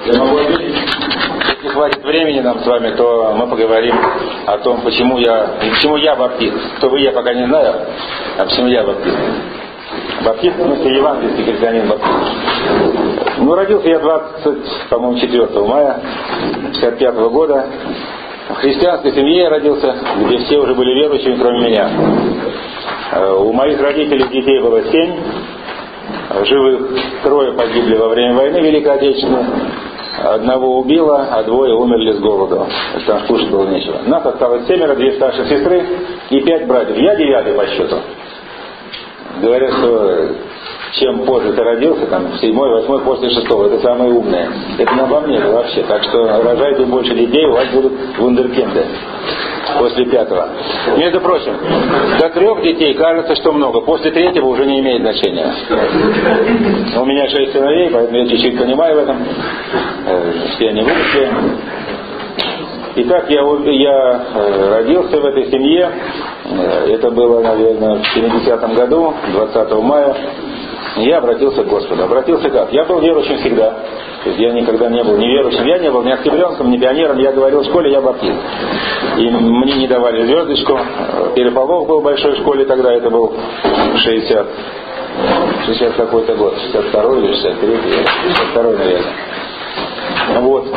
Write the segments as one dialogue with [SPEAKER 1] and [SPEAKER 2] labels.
[SPEAKER 1] Я могу ответить. Если хватит времени нам с вами, то мы поговорим о том, почему я баптист. Кто вы, я пока не знаю, а почему я баптист. Баптист, в смысле, евангельский христианин баптист. Ну, родился я 4 мая 1955 года. В христианской семье я родился, где все уже были верующими, кроме меня. У моих родителей детей было 7. Живых 3 погибли во время войны Великой Отечественной. 1 убило, а 2 умерли с голоду. Потому что кушать было нечего. Нас осталось 7, 2 старших сестры и 5 братьев. Я 9 по счету. Говорят, что чем позже ты родился, там, 7, 8, после 6, это самые умные. Это не обо мне вообще. Так что рожайте больше детей, у вас будут вундеркинды после 5. Между прочим, до 3 детей кажется, что много. После 3 уже не имеет значения. У меня 6 сыновей, поэтому я чуть-чуть понимаю в этом. Все они выросли. Итак, я родился в этой семье. Это было, наверное, в 70-м году, 20 мая. Я обратился к Господу. Обратился как? Я был верующим всегда. То есть я никогда не был неверующим. Я не был ни октябренком, ни пионером. Я говорил в школе, я баптист. И мне не давали звездочку. Переполох был в большой школе тогда. Это был 60 какой-то год. 62 или 63. 62, наверное. Вот.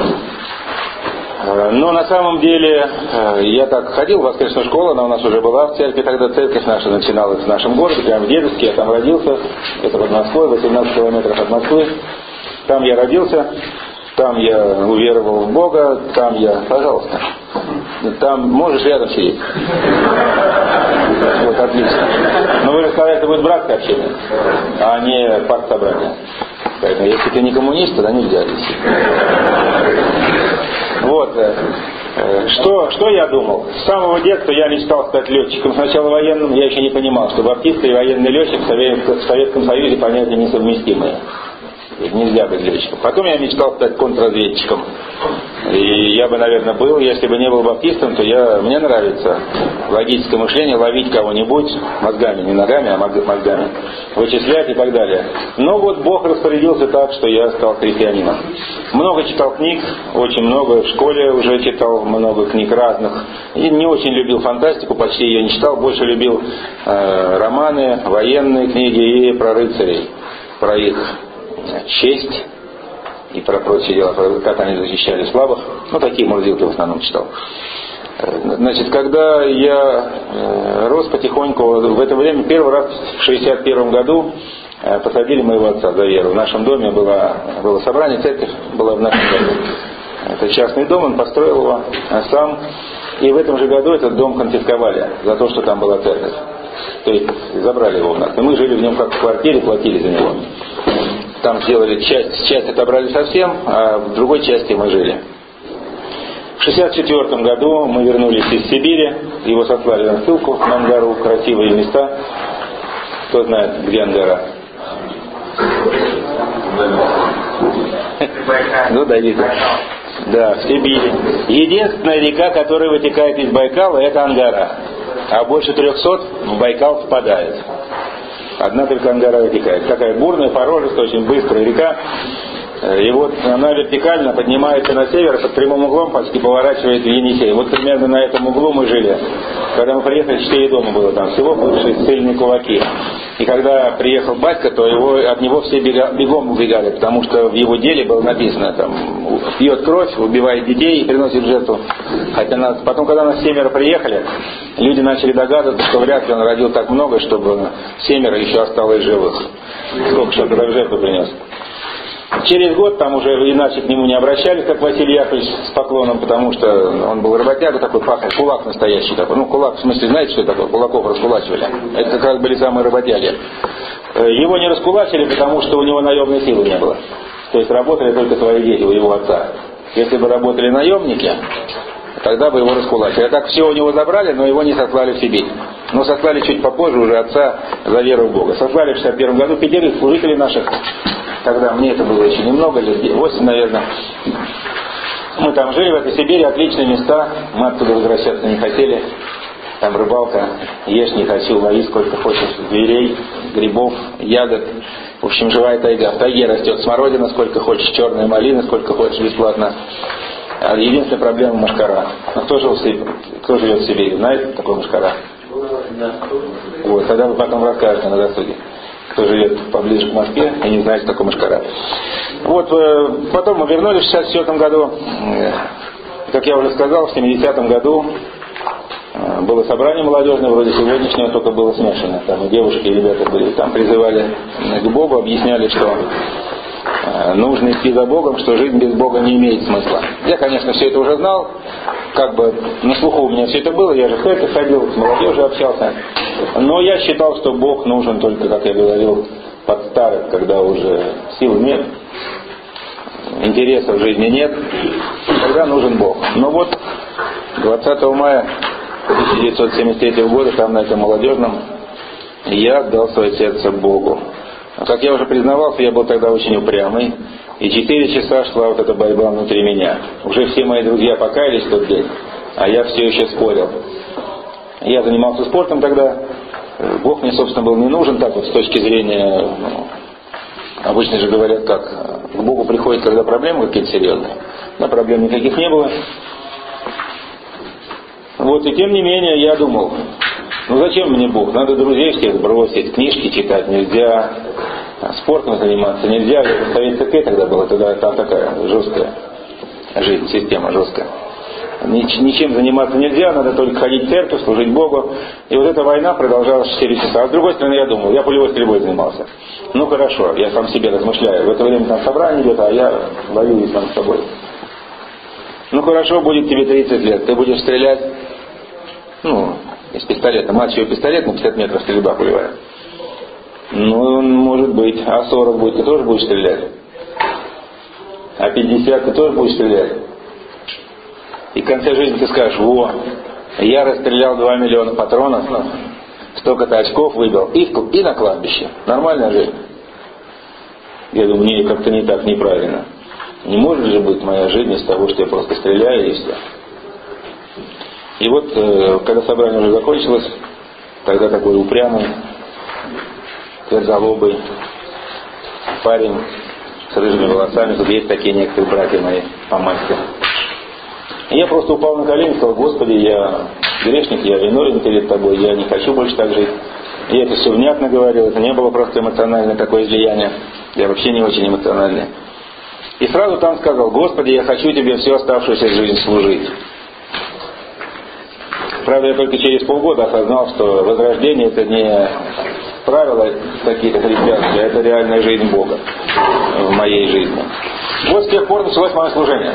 [SPEAKER 1] Но на самом деле я так ходил в воскресную школу, она у нас уже была в церкви, тогда церковь наша начиналась в нашем городе, прямо в Дедовске, я там родился, это под Москвой, 18 километров от Москвы. Там я родился, там я уверовал в Бога, там я, пожалуйста, там можешь рядом сидеть. Вот, отлично. Но вы же сказали, это будет братское общение, а не партсобрание. Поэтому если ты не коммунист, тогда нельзя здесь. Вот. Что я думал? С самого детства я мечтал стать летчиком. Сначала военным, я еще не понимал, что баптист и военный летчик в Советском Союзе понятия несовместимые. Нельзя быть летчиком. Потом я мечтал стать контрразведчиком. И я бы, наверное, был, если бы не был баптистом, то мне нравится логическое мышление, ловить кого-нибудь мозгами, не ногами, а мозгами, вычислять и так далее. Но вот Бог распорядился так, что я стал христианином. Много читал книг, очень много, в школе уже читал много книг разных. И не очень любил фантастику, почти ее не читал, больше любил романы, военные книги и про рыцарей, про их честь и про прочие дела, как они защищали слабых. Ну, такие мурзилки в основном читал. Значит, когда я рос потихоньку, в это время первый раз в 61 году посадили моего отца за веру. В нашем доме было собрание, церковь была в нашем доме. Это частный дом, он построил его сам. И в этом же году этот дом конфисковали за то, что там была церковь. То есть забрали его у нас. И мы жили в нем как в квартире, платили за него. Там сделали часть отобрали совсем, а в другой части мы жили. В 1964 году мы вернулись из Сибири, его сослали на ссылку на Ангару, красивые места. Кто знает, где Ангара? Ну, дойдите. Да, в Сибири. Единственная река, которая вытекает из Байкала, это Ангара. А больше 300 в Байкал впадает. Одна только Ангара вытекает. Такая бурная, порожистая, очень быстрая река. И вот она вертикально поднимается на север, под прямым углом почти поворачивает в Енисей. Вот примерно на этом углу мы жили. Когда мы приехали, 4 дома было там всего, бывшие ссыльные кулаки. И когда приехал батька, то от него все бегом убегали, потому что в его деле было написано, там, пьет кровь, убивает детей и приносит жертву. Хотя потом, когда нас 7 приехали, люди начали догадываться, что вряд ли он родил так много, чтобы 7 еще осталось живых. Сколько что тогда в жертву принес. Через год там уже иначе к нему не обращались, как Василий Яковлевич, с поклоном, потому что он был работяга такой, пахал, кулак настоящий такой. Ну, кулак, в смысле, знаете, что это такое? Кулаков раскулачивали. Это как раз были самые работяги. Его не раскулачили, потому что у него наемной силы не было. То есть работали только свои дети у его отца. Если бы работали наемники, тогда бы его раскулачили. А так все у него забрали, но его не сослали в Сибирь. Но сослали чуть попозже уже отца за веру в Бога. Сослали в 1961 году 5 служителей наших. Тогда мне это было еще немного, лет 8, наверное. Мы там жили в этой Сибири, отличные места. Мы оттуда возвращаться не хотели. Там рыбалка, ешь, не хочу, лови сколько хочешь, зверей, грибов, ягод. В общем, живая тайга. В тайге растет смородина, сколько хочешь, черная малина, сколько хочешь, бесплатно. А единственная проблема — мошкара. А кто живет в Сибири? Знаете, такой мошкара? Вот, тогда вы потом расскажете на досуге, кто живет поближе к Москве и не знает, что такое мошкара. Вот, потом мы вернулись в 1964 году. Как я уже сказал, в 70-м году было собрание молодежное, вроде сегодняшнего, только было смешано. Там и девушки, и ребята были. Там призывали к Богу, объясняли, что нужно идти за Богом, что жизнь без Бога не имеет смысла. Я, конечно, все это уже знал, как бы на слуху у меня все это было, я же в церковь ходил, с молодежью общался. Но я считал, что Бог нужен только, как я говорил, под старость, когда уже сил нет, интереса в жизни нет, тогда нужен Бог. Но вот 20 мая 1973 года, там на этом молодежном, я отдал свое сердце Богу. Как я уже признавался, я был тогда очень упрямый, и 4 часа шла вот эта борьба внутри меня. Уже все мои друзья покаялись в тот день, а я все еще спорил. Я занимался спортом тогда, Бог мне, собственно, был не нужен, так вот с точки зрения, обычно же говорят, как к Богу приходит, когда проблемы какие-то серьезные, но проблем никаких не было. Вот, и тем не менее, я думал, ну зачем мне Бог? Надо друзей всех бросить, книжки читать нельзя, спортом заниматься нельзя. Я в Советской тогда была, тогда там такая жесткая жизнь, система жесткая. Ничем заниматься нельзя, надо только ходить в церковь, служить Богу. И вот эта война продолжалась 4 часа. А с другой стороны, я думал, я пулевой стрельбой занимался. Ну хорошо, я сам себе размышляю. В это время там собрание идет, а я воюю сам с собой. Ну хорошо, будет тебе 30 лет, ты будешь стрелять, из пистолета, мачьего пистолет на 50 метров стрельба пулевая. Ну, может быть, а 40 будет, ты тоже будешь стрелять. А 50 ты тоже будешь стрелять. И в конце жизни ты скажешь, я расстрелял 2 миллиона патронов, столько-то очков выбил, и на кладбище. Нормальная жизнь. Я думаю, мне как-то не так, неправильно. Не может же быть моя жизнь из того, что я просто стреляю и все. И вот, когда собрание уже закончилось, тогда такой упрямый, твердолобый парень с рыжими волосами, тут есть такие некоторые братья мои по масти. И я просто упал на колени и сказал, Господи, я грешник, я виновен перед Тобой, я не хочу больше так жить. Я это все внятно говорил, это не было просто эмоциональное такое излияние, я вообще не очень эмоциональный. И сразу там сказал, Господи, я хочу Тебе всю оставшуюся жизнь служить. Правда, я только через полгода осознал, что возрождение — это не правила какие-то христианские, а это реальная жизнь Бога в моей жизни. Вот с тех пор началось мое служение.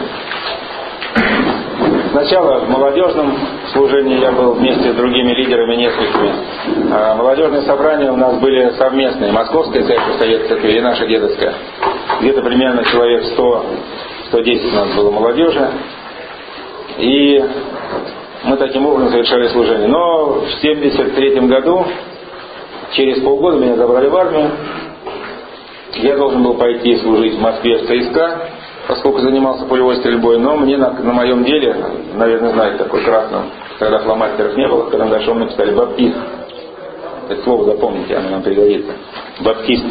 [SPEAKER 1] Сначала в молодежном служении я был вместе с другими лидерами несколькими. А молодежные собрания у нас были совместные. Московская церковь, Советская и наша дедовская. Где-то примерно человек 100-110 у нас было молодежи. И мы таким образом совершали служение. Но в 1973 году, через полгода, меня забрали в армию. Я должен был пойти служить в Москве в ЦСКА, поскольку занимался пулевой стрельбой. Но мне на моем деле, наверное, знаете, такой красным, когда фломастеров не было, карандашом написали «Баптист». Это слово запомните, оно нам пригодится. Баптист.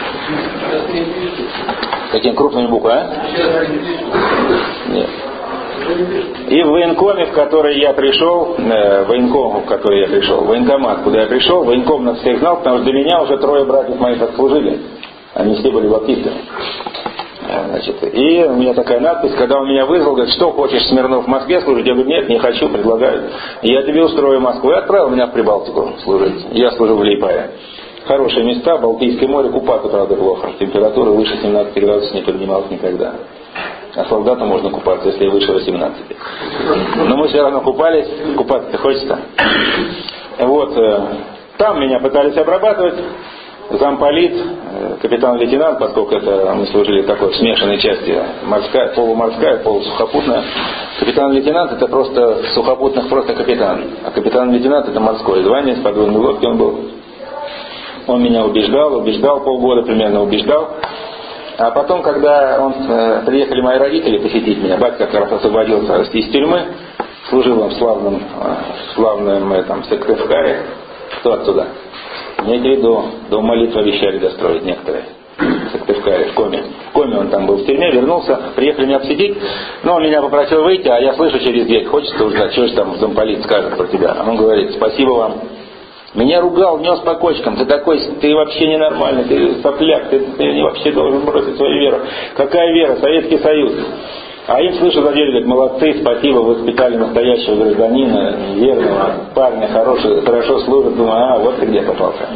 [SPEAKER 1] Какими крупными буквами, а? Нет. И в военкоме, в который я пришел, военкомат, куда я пришел, военком нас всех знал, потому что до меня уже 3 братьев моих отслужили. Они все были баптистами. Значит, и у меня такая надпись, когда он меня вызвал, говорит, что хочешь, Смирнов, в Москве служить? Я говорю, нет, не хочу, предлагаю. Я тебе устрою Москву. И отправил меня в Прибалтику служить. Я служил в Лиепае. Хорошие места, Балтийское море, купаться, правда, плохо. Температура выше 17 градусов не поднималась никогда. А солдату можно купаться, если выше 18. Но мы все равно купались. Купаться-то хочется. Вот. Там меня пытались обрабатывать. Замполит, капитан-лейтенант, поскольку это мы служили в такой смешанной части, морская, полуморская, полусухопутная. Капитан-лейтенант — это просто сухопутных просто капитан. А капитан-лейтенант — это морское звание, с подводной лодки он был. Он меня убеждал, полгода примерно убеждал. А потом, когда приехали мои родители посетить меня, батя как раз освободился из тюрьмы, служил он в славном Сыктывкаре. Кто оттуда? Мне дом молитвы обещали достроить некоторые. в коме. В коме он там был в тюрьме, вернулся, приехали меня посетить, но он меня попросил выйти, а я слышу через дверь, хочется узнать, что же там замполит скажет про тебя. Он говорит: спасибо вам. Меня ругал, нес по кочкам, ты такой, ты вообще ненормальный, ты сопляк, ты вообще должен бросить свою веру. Какая вера? Советский Союз. А им слышу за дверью, говорят: молодцы, спасибо, вы воспитали настоящего гражданина, верного парня, хорошо служит. Думаю, вот ты где попался.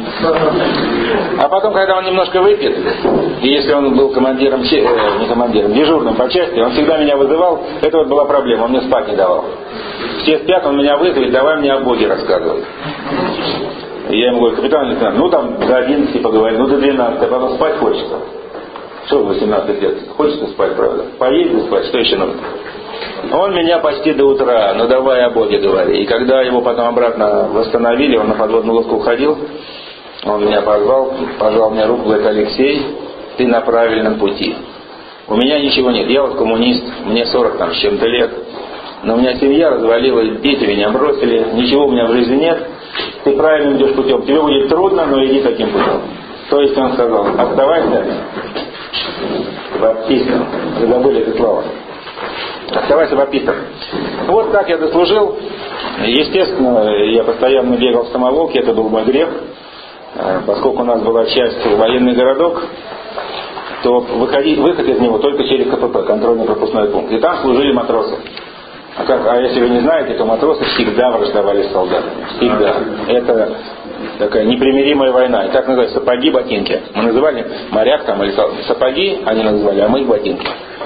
[SPEAKER 1] А потом, когда он немножко выпьет, и если он был командиром, не командиром, дежурным по части, он всегда меня вызывал, это вот была проблема, он мне спать не давал. Все спят, он меня вызовет, давай мне о Боге рассказывай. Я ему говорю: капитан лейтенант, ну там до 11 поговорим, ну до 12, а потом спать хочется. Что в 18 лет? Хочется спать, правда? Поесть спать, что еще нужно? Он меня почти до утра, ну давай о Боге говори. И когда его потом обратно восстановили, он на подводную лодку уходил, он меня позвал, пожал мне руку, говорит: Алексей, ты на правильном пути. У меня ничего нет, я вот коммунист, мне 40 там с чем-то лет, но у меня семья развалилась, дети меня бросили, ничего у меня в жизни нет, ты правильно идешь путем, тебе будет трудно, но иди таким путем. То есть он сказал: оставайся баптистом. Вы забыли это слово. Оставайся баптистом. Вот так я дослужил. Естественно, я постоянно бегал в самоволке, это был мой грех. Поскольку у нас была часть военный городок, то выход из него только через КПП, контрольно-пропускной пункт. И там служили матросы. А если вы не знаете, то матросы всегда враждовали с солдатами. Всегда. Это такая непримиримая война. И так называется сапоги, ботинки. Мы называли моряк там или сапоги, они называли, а мы их ботинки.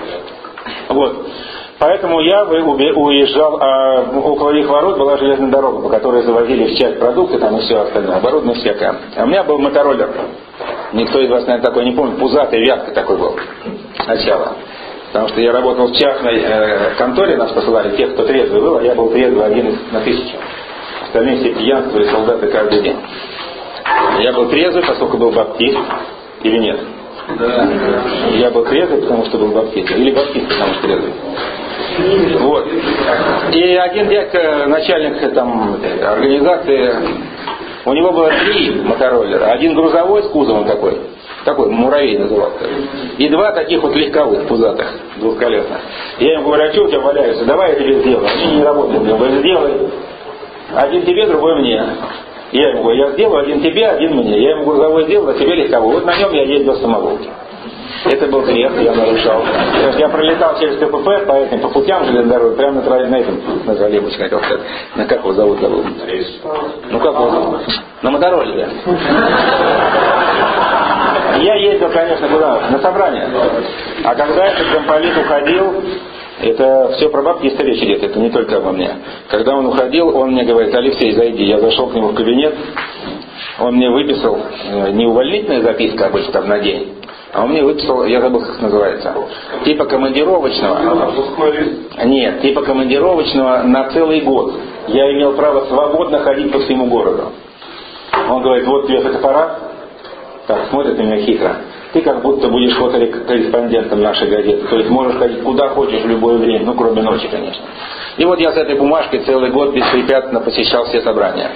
[SPEAKER 1] Вот. Поэтому я уезжал, а около их ворот была железная дорога, по которой завозили в часть продукты там и все остальное, оборудование всякое. А у меня был мотороллер. Никто из вас, наверное, такой не помнит. Пузатый, вятка такой был. Сначала. Потому что я работал в частной конторе, нас посылали тех, кто трезвый был, а я был трезвый 1 на 1000. Остальные все пьянствовали солдаты каждый день. Я был трезвый, поскольку был баптист, или нет? Да. Я был трезвый, потому что был баптист. Или баптист, потому что трезвый. Вот. И один дядька, начальник там организации, у него было 3 мотороллера. Один грузовой с кузовом такой муравей назывался. И 2 таких вот легковых, пузатых, двухколесных. Я ему говорю: а что у тебя валяются? Давай я тебе сделаю. Они не работают. Я говорю: сделай. Один тебе, другой мне. Я ему говорю: я сделаю, один тебе, один мне. Я ему грузовой сделал, а тебе легковой. Вот на нем я ездил в самоволке. Это был грех, я нарушал. Потому что я пролетал через КПП по путям железной дороги, прямо на этом, на троллейбусе, хотел сказать. На как его зовут, забыл? Ну как его зовут? На мотороллере. Я ездил, конечно, куда? На собрание. А когда этот замполит уходил, это все про баптиста речь идет, это не только обо мне. Когда он уходил, он мне говорит: Алексей, зайди. Я зашел к нему в кабинет, он мне выписал не увольнительная записка обычно там на день, а он мне выписал, я забыл, как это называется, типа командировочного. Нет, типа командировочного на целый год. Я имел право свободно ходить по всему городу. Он говорит: вот тебе фотоаппарат. Так, смотрит на меня хитро. Ты как будто будешь фотокорреспондентом нашей газеты. То есть можешь ходить куда хочешь в любое время, ну кроме ночи, конечно. И вот я с этой бумажкой целый год беспрепятственно посещал все собрания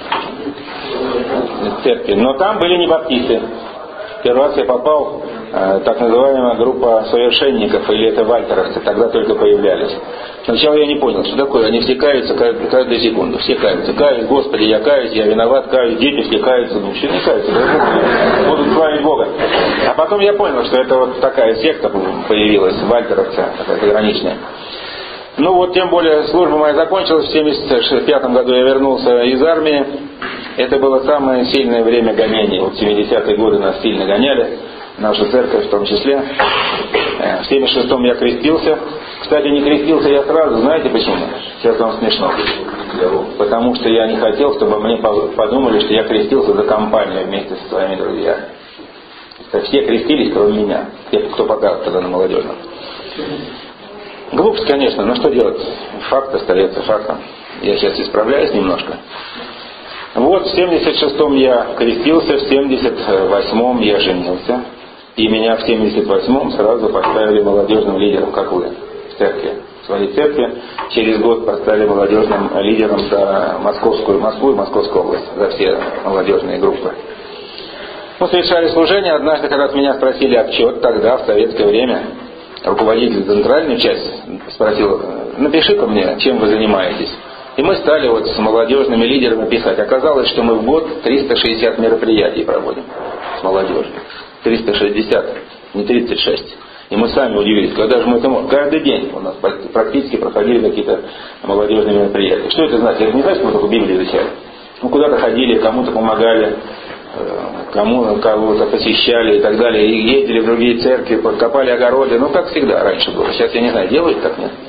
[SPEAKER 1] в церкви. Но там были не баптисты. Первый раз я попал, так называемая группа совершенников, или это вальтеровцы, тогда только появлялись. Сначала я не понял, что такое. Они все каются каждую секунду. Все каются. Каюсь, Господи, я каюсь, я виноват, каюсь, дети все каются. Ну, все не каются, будут славить Бога. А потом я понял, что это вот такая секта появилась, вальтеровцы, такая заграничная. Ну вот, тем более, служба моя закончилась. В 1975 году я вернулся из армии. Это было самое сильное время гонений. Вот в 70-е годы нас сильно гоняли. Нашу церковь в том числе. В 76-м я крестился. Кстати, не крестился я сразу. Знаете почему? Сейчас вам смешно. Потому что я не хотел, чтобы мне подумали, что я крестился за компанию вместе со своими друзьями. Все крестились, кроме меня. Те, кто пока тогда на молодежном. Глупость, конечно, но что делать? Факт остается фактом. Я сейчас исправляюсь немножко. Вот в 76-м я крестился, в 78-м я женился. И меня в 78-м сразу поставили молодежным лидером, как вы, в церкви. В своей церкви через год поставили молодежным лидером за Москву и Московскую область, за все молодежные группы. Мы совершали служение. Однажды, когда с меня спросили отчет, тогда, в советское время, руководитель центральной части спросил: напиши-ка мне, чем вы занимаетесь. И мы стали вот с молодежными лидерами писать. Оказалось, что мы в год 360 мероприятий проводим с молодежью. 360, не 36. И мы сами удивились, когда же мы это можем. Каждый день у нас практически проходили какие-то молодежные мероприятия. Что это значит? Это не значит, что мы только Библию изучали. Мы куда-то ходили, кому-то помогали, кого-то посещали и так далее. И ездили в другие церкви, подкопали огороды. Ну, как всегда раньше было. Сейчас я не знаю, делают так, нет?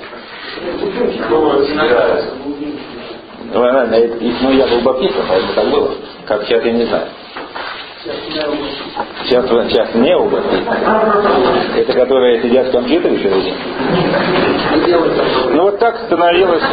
[SPEAKER 1] Ну, я был баптистом, поэтому так было. Как сейчас, я не знаю. Сейчас не баптисты. Это которые сидят в компьютере целый день. Ну, вот так становилось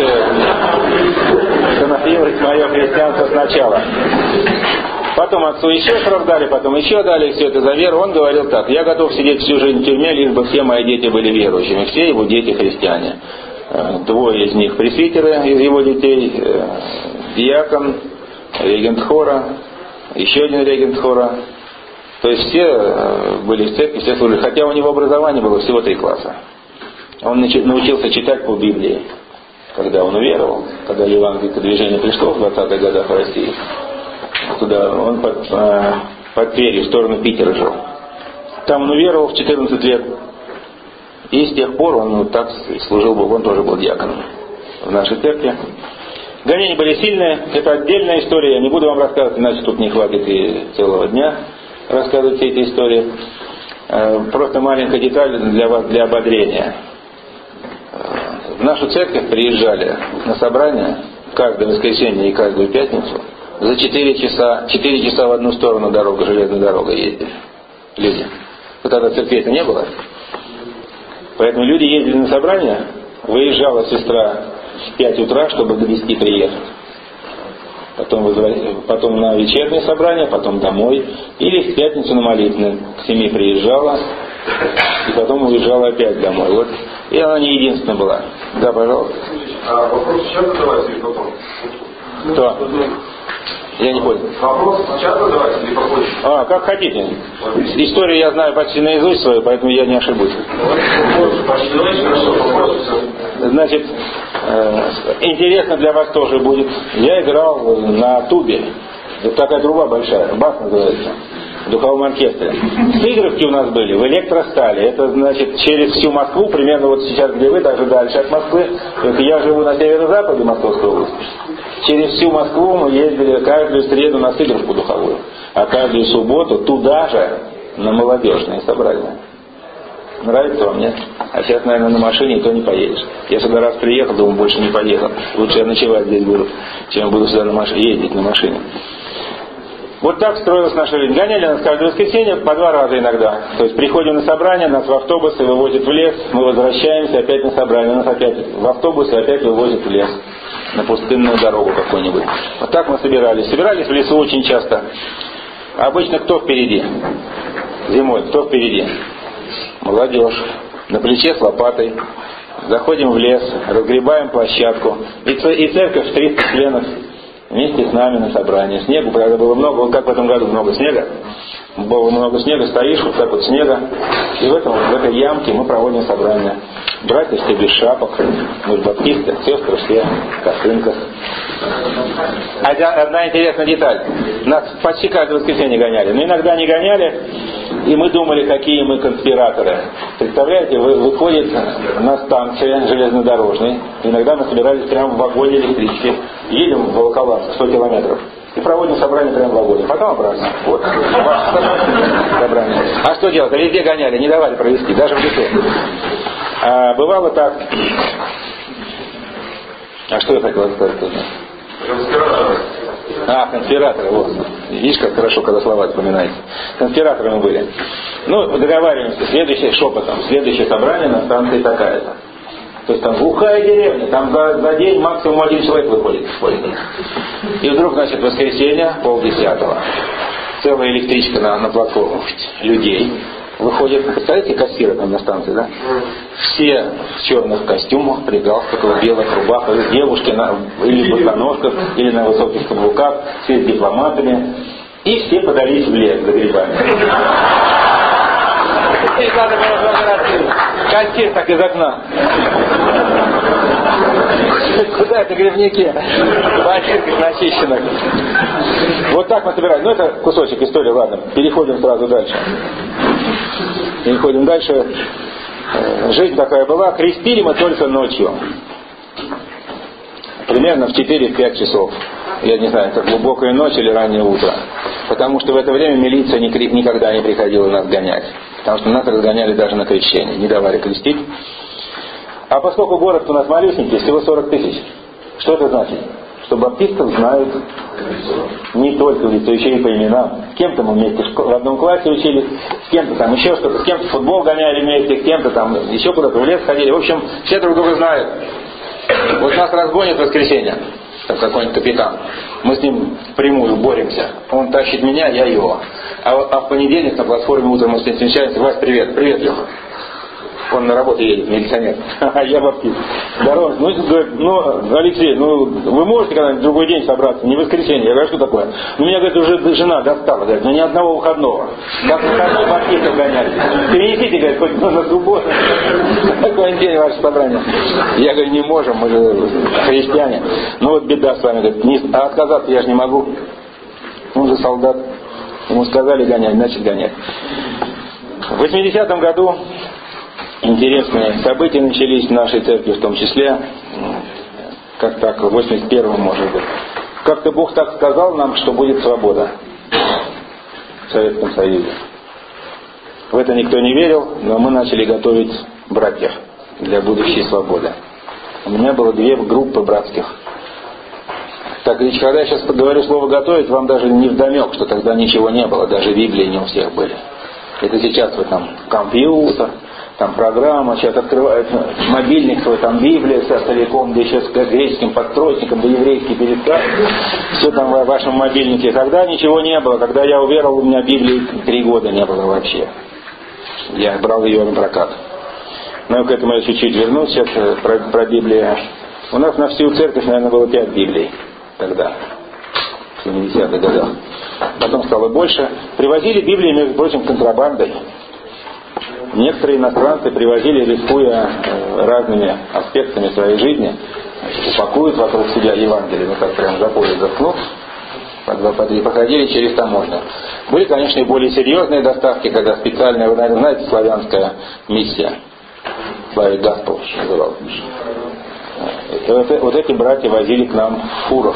[SPEAKER 1] мое христианство сначала. Потом отцу еще срок дали, потом еще дали, все это за веру. Он говорил так: я готов сидеть всю жизнь в тюрьме, лишь бы все мои дети были верующими. Все его дети христиане. 2 из них пресвитеры из его детей, диакон, регент хора, еще один регент хора. То есть все были в церкви, все служили. Хотя у него образование было всего 3 класса. Он научился читать по Библии, когда он уверовал, когда евангельское движение пришло в 20-х годах в России. Туда он под Тверью, в сторону Питера жил. Там он уверовал в 14 лет. И с тех пор он вот так служил Богу, он тоже был диаконом в нашей церкви. Гонения были сильные, это отдельная история, я не буду вам рассказывать, иначе тут не хватит и целого дня рассказывать все эти истории. Просто маленькая деталь для вас, для ободрения. В нашу церковь приезжали на собрание каждое воскресенье и каждую пятницу. За 4 часа в одну сторону дорога, железная дорога ездили люди. Вот тогда церкви-то не было. Поэтому люди ездили на собрание, выезжала сестра в 5 утра, чтобы до 10 приехать. Потом на вечернее собрание, потом домой. Или в пятницу на молитвенное. К 7 приезжала, и потом уезжала опять домой. Вот. И она не единственная была. Да, пожалуйста.
[SPEAKER 2] А вопрос сейчас задавать или потом?
[SPEAKER 1] Кто? Я не понял.
[SPEAKER 2] Вопрос сейчас задавать или попозже?
[SPEAKER 1] Как хотите. Историю я знаю почти наизусть свою, поэтому я не ошибусь. Значит, интересно для вас тоже будет. Я играл на тубе. Это такая труба большая, бас называется, в духовом оркестре. Сыгровки у нас были в электростали. Это значит через всю Москву, примерно вот сейчас, где вы, даже дальше от Москвы. Только я живу на северо-западе Московской области. Через всю Москву мы ездили каждую среду на сыгровку духовую, а каждую субботу туда же на молодежные собрания. Нравится вам, нет? А сейчас, наверное, на машине то не поедешь. Я сюда раз приехал, думаю, больше не поеду. Лучше я ночевать здесь буду, чем буду сюда ездить на машине. Вот так строилась наша жизнь. Гоняли нас каждое воскресенье по 2 раза иногда. То есть приходим на собрание, нас в автобусы вывозят в лес, мы возвращаемся опять на собрание, нас опять в автобусы опять вывозят в лес. На пустынную дорогу какую-нибудь. Вот так мы собирались. Собирались в лесу очень часто. Обычно кто впереди? Зимой кто впереди? Молодежь. На плече с лопатой. Заходим в лес, разгребаем площадку. И церковь 300 членов вместе с нами на собрании. Снегу, правда, было много. Вот как в этом году много снега. Было много снега, стоишь вот так вот снега. И в этой ямке мы проводим собрание. Братья все без шапок, мы же баптисты, сестры все в косынках. Одна интересная деталь. Нас почти каждое воскресенье гоняли, но иногда не гоняли, и мы думали, какие мы конспираторы. Представляете, выходит на станции железнодорожной, иногда мы собирались прямо в вагоне электрички, едем в Волоколамск 100 километров. И проводим собрание прямо в вагоне. Потом обратно. Вот. Собрание. А что делать? Везде гоняли, не давали провести, даже в лесу. Бывало так. А что я хотел сказать? Конспираторы. Вот. Видишь, как хорошо, когда слова вспоминаете. Конспираторы мы были. Ну, договариваемся. Следующее собрание на станции такая-то. То есть там глухая деревня, там за день максимум 1 человек выходит. И вдруг, значит, воскресенье, 9:30. Целая электричка на платформу людей выходит. Представляете, кассиры там на станции, да? Все в черных костюмах, при галстуках, белых рубахах, девушки или в босоножках, или на высоких каблуках, все с дипломатами. И все подались в лес за грибами. И надо было костей так из окна. Куда это грибники? В ботинках начищенных. Вот так мы собираем. Ну, это кусочек истории, ладно. Переходим сразу дальше. Жизнь такая была. Крестили мы только ночью. Примерно в 4-5 часов. Я не знаю, это глубокая ночь или раннее утро. Потому что в это время милиция никогда не приходила нас гонять. Потому что нас разгоняли даже на крещение. Не давали крестить. А поскольку город у нас малюсенький, всего 40 тысяч. Что это значит? Что баптистов знают не только в лицо, еще и по именам. С кем-то мы вместе в одном классе учились, с кем-то там еще что-то, с кем-то в футбол гоняли вместе, с кем-то там еще куда-то в лес ходили. В общем, все друг друга знают. Вот нас разгонит в воскресенье, как какой-нибудь капитан. Мы с ним впрямую боремся. Он тащит меня, я его. А в понедельник на платформе утром мы с ним встречаемся. Вась, привет. Привет, Леха. Он на работу едет, милиционер. А я баптист. Здорово. Ну, Алексей, вы можете когда-нибудь в другой день собраться? Не в воскресенье. Я говорю, что такое? Меня, говорит, уже жена достала. Говорит, ни одного выходного. Как выходной баптистов гонять? Перенесите, говорит, хоть на субботу. Какой день ваше собрание? Я говорю, не можем, мы же христиане. Ну вот беда с вами. Говорит, а отказаться я же не могу. Он же солдат. Ему сказали гонять, значит гонять. В 80-м году интересные события начались в нашей церкви, в том числе, как так, в 81-м, может быть. Как-то Бог так сказал нам, что будет свобода в Советском Союзе. В это никто не верил, но мы начали готовить братьев для будущей свободы. У меня было 2 группы братских. Так, ведь когда я сейчас говорю слово «готовить», вам даже не вдомек, что тогда ничего не было, даже Библии не у всех были. Это сейчас вы там компьютер, там программа, сейчас открывают мобильник свой, там Библия вся целиком, да еще с греческим подстрочником, да еврейский пересказ, все там в вашем мобильнике. Тогда ничего не было. Когда я уверовал, у меня Библии 3 года не было вообще. Я брал ее на прокат. Но к этому я чуть-чуть вернусь сейчас про Библию. У нас на всю церковь, наверное, было 5 Библий тогда, в 70-х годах. Потом стало больше. Привозили Библии, между прочим, контрабандой. Некоторые иностранцы привозили, рискуя разными аспектами своей жизни, упакуют вокруг себя Евангелие, ну так прям за пояс заткнув, по 2, по 3, походили через таможню. Были, конечно, и более серьезные доставки, когда специальная, вы, наверное, знаете, славянская миссия, Славик Гаспол называлась. Вот эти братья возили к нам в фурах,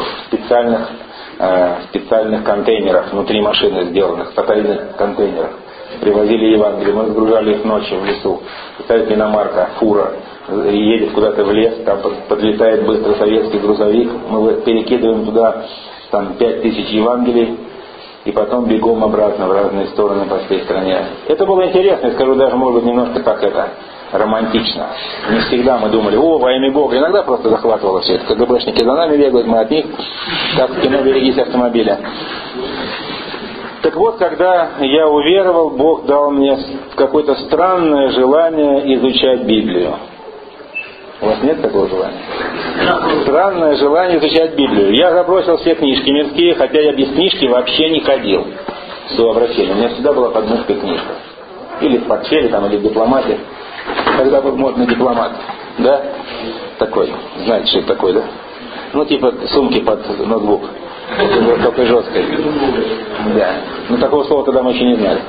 [SPEAKER 1] в специальных контейнерах, внутри машины сделанных, тотальных контейнерах. Привозили Евангелие, мы загружали их ночью в лесу. Представляете, иномарка, фура, едет куда-то в лес, там подлетает быстро советский грузовик, мы перекидываем туда там 5000 Евангелий, и потом бегом обратно в разные стороны по всей стране. Это было интересно, я скажу, даже, может быть, немножко так романтично. Не всегда мы думали, во имя Бога. Иногда просто захватывало все это. КГБшники за нами бегают, мы от них, как в кино «Берегись автомобиля». Так вот, когда я уверовал, Бог дал мне какое-то странное желание изучать Библию. У вас нет такого желания? Странное желание изучать Библию. Я забросил все книжки мирские, хотя я без книжки вообще не ходил до обращения. У меня всегда была под мышкой книжка. Или в портфеле, там, или в дипломате. Тогда был модный дипломат. Да? Такой. Знаете, что это такое, да? Ну, типа сумки под ноутбук. Только жесткой. Да. Но такого слова тогда мы еще не знали.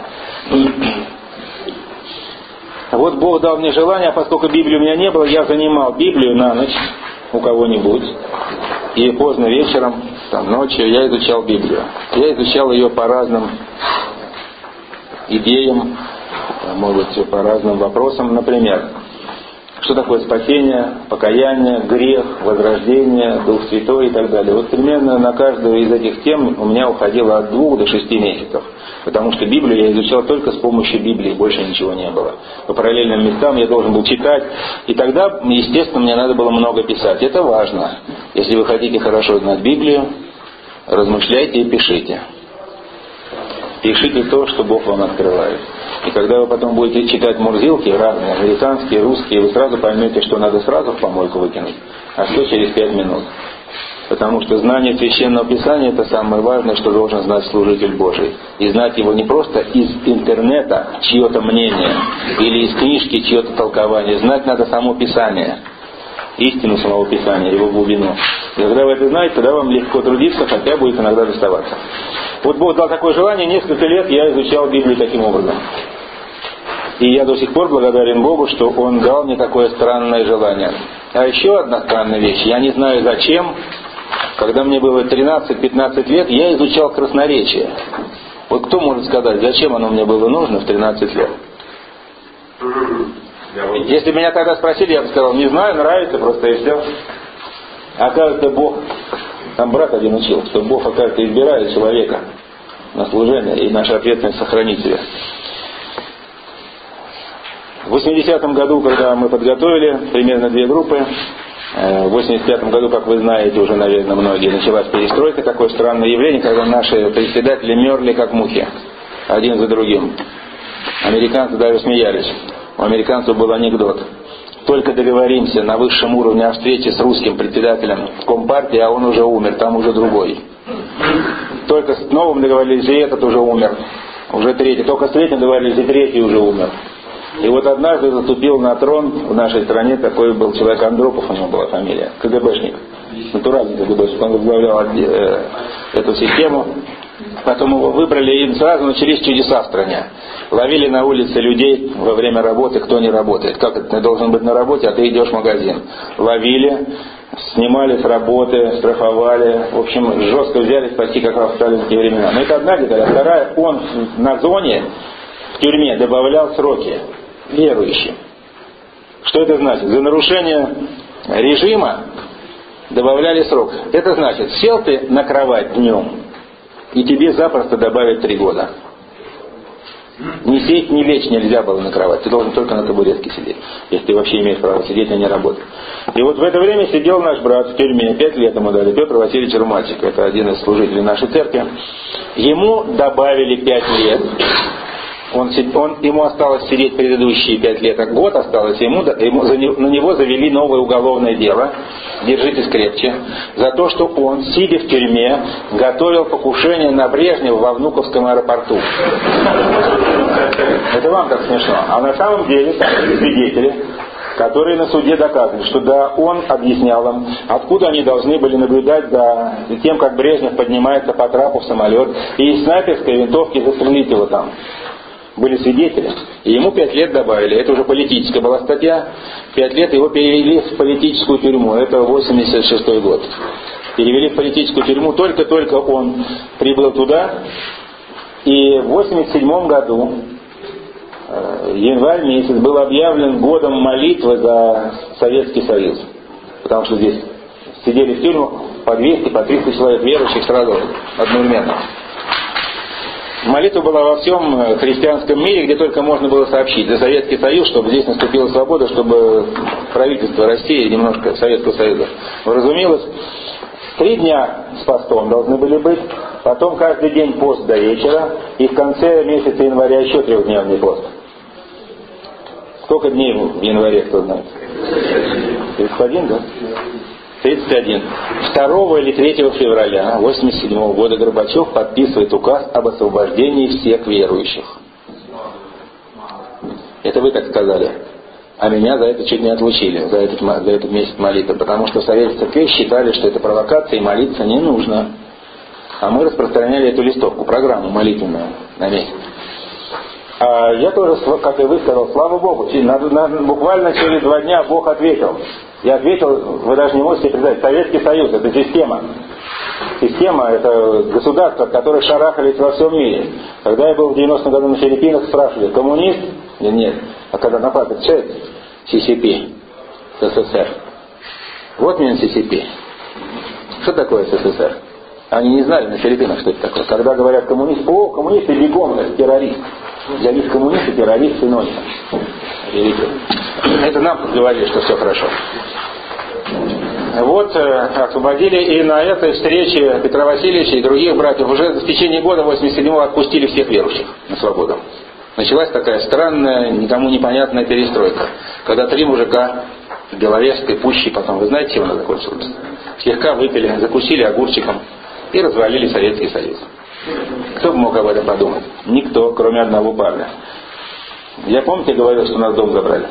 [SPEAKER 1] Вот Бог дал мне желание, а поскольку Библии у меня не было, я занимал Библию на ночь у кого-нибудь. И поздно вечером, там, ночью я изучал Библию. Я изучал ее по разным идеям, может быть, по разным вопросам. Например, что такое спасение, покаяние, грех, возрождение, Дух Святой и так далее. Вот примерно на каждую из этих тем у меня уходило от 2 до 6 месяцев. Потому что Библию я изучал только с помощью Библии, больше ничего не было. По параллельным местам я должен был читать. И тогда, естественно, мне надо было много писать. Это важно. Если вы хотите хорошо знать Библию, размышляйте и пишите. Пишите то, что Бог вам открывает. И когда вы потом будете читать мурзилки, разные, американские, русские, вы сразу поймете, что надо сразу в помойку выкинуть, а что через 5 минут. Потому что знание Священного Писания — это самое важное, что должен знать служитель Божий. И знать его не просто из интернета чье-то мнение или из книжки чье-то толкование. Знать надо само Писание, истину самого Писания, его глубину. И когда вы это знаете, тогда вам легко трудиться, хотя будет иногда доставаться. Вот Бог дал такое желание, несколько лет я изучал Библию таким образом. И я до сих пор благодарен Богу, что Он дал мне такое странное желание. А еще одна странная вещь. Я не знаю зачем, когда мне было 13-15 лет, я изучал красноречие. Вот кто может сказать, зачем оно мне было нужно в 13 лет? Если меня тогда спросили, я бы сказал, не знаю, нравится, просто и все. Оказывается, Бог, там брат один учил, что Бог, оказывается, избирает человека на служение, и наша ответственность сохранить его. В 80-м году, когда мы подготовили примерно 2 группы, в 85-м году, как вы знаете, уже, наверное, многие, началась перестройка, такое странное явление, когда наши председатели мерли как мухи, один за другим. Американцы даже смеялись. У американцев был анекдот. Только договоримся на высшем уровне о встрече с русским председателем Компартии, а он уже умер, там уже другой. Только с новым договорились, и этот уже умер, уже третий. Только с третьим договорились, и третий уже умер. И вот однажды заступил на трон в нашей стране, такой был человек Андропов, у него была фамилия, КГБшник, натуральный КГБшник, он возглавлял эту систему. Потом его выбрали, и сразу начались чудеса в стране. Ловили на улице людей во время работы, кто не работает. Как это, ты должен быть на работе, а ты идешь в магазин. Ловили, снимали с работы, штрафовали. В общем, жестко взялись почти как в сталинские времена. Но это одна деталь. А вторая, он на зоне, в тюрьме, добавлял сроки верующим. Что это значит? За нарушение режима добавляли срок. Это значит, сел ты на кровать днем, и тебе запросто добавят 3 года. Ни сесть, ни лечь нельзя было на кровать. Ты должен только на табуретке сидеть, если ты вообще имеешь право сидеть, а не работать. И вот в это время сидел наш брат в тюрьме. 5 лет ему дали. Петр Васильевич Румальчик. Это один из служителей нашей церкви. Ему добавили 5 лет. Ему осталось сидеть предыдущие 5 лет, а год осталось, на него завели новое уголовное дело, держитесь крепче, за то, что он, сидя в тюрьме, готовил покушение на Брежнева во Внуковском аэропорту. Это вам так смешно. А на самом деле там были свидетели, которые на суде доказывали, что да, он объяснял им, откуда они должны были наблюдать за тем, как Брежнев поднимается по трапу в самолет, и из снайперской винтовки застрелить его там. Были свидетели, и ему 5 лет добавили. Это уже политическая была статья. 5 лет его перевели в политическую тюрьму. Это 86-й год. Перевели в политическую тюрьму. Только-только он прибыл туда. И в 87 году, январь месяц, был объявлен годом молитвы за Советский Союз. Потому что здесь сидели в тюрьму по 200, по 300 человек верующих сразу одновременно. Молитва была во всем христианском мире, где только можно было сообщить за Советский Союз, чтобы здесь наступила свобода, чтобы правительство России, немножко Советского Союза вразумилось. 3 дня с постом должны были быть, потом каждый день пост до вечера, и в конце месяца января еще 3-дневный пост. Сколько дней в январе, кто знает? 31, да? 31. 2 или 3 февраля 1987 года Горбачев подписывает указ об освобождении всех верующих. Это вы так сказали. А меня за это чуть не отлучили, за этот месяц молитвы. Потому что в Совете Церкви считали, что это провокация и молиться не нужно. А мы распространяли эту листовку, программу молитвенную на месяц. А я тоже, как и вы, сказал, слава Богу. Буквально через 2 дня Бог ответил. Я ответил, вы даже не можете представить, Советский Союз — это система. Система — это государство, от которых шарахались во всем мире. Когда я был в 90-м году на Филиппинах, спрашивали, коммунист? Нет. А когда на папе CCP, СССР. Вот мне CCP. Что такое СССР? Они не знали на Филиппинах, что это такое. Когда говорят коммунист, коммунисты бегом, это террорист. Для них коммунист и террорист синоним. Это нам говорили, что все хорошо. Вот освободили, и на этой встрече Петра Васильевича и других братьев уже в течение года 87-го отпустили всех верующих на свободу. Началась такая странная, никому непонятная перестройка. Когда 3 мужика в Беловежской пуще, потом, вы знаете, чем она закончилась? слегка выпили, закусили огурчиком и развалили Советский Союз. Кто бы мог об этом подумать? Никто, кроме одного парня. Я, помните, говорил, что у нас дом забрали?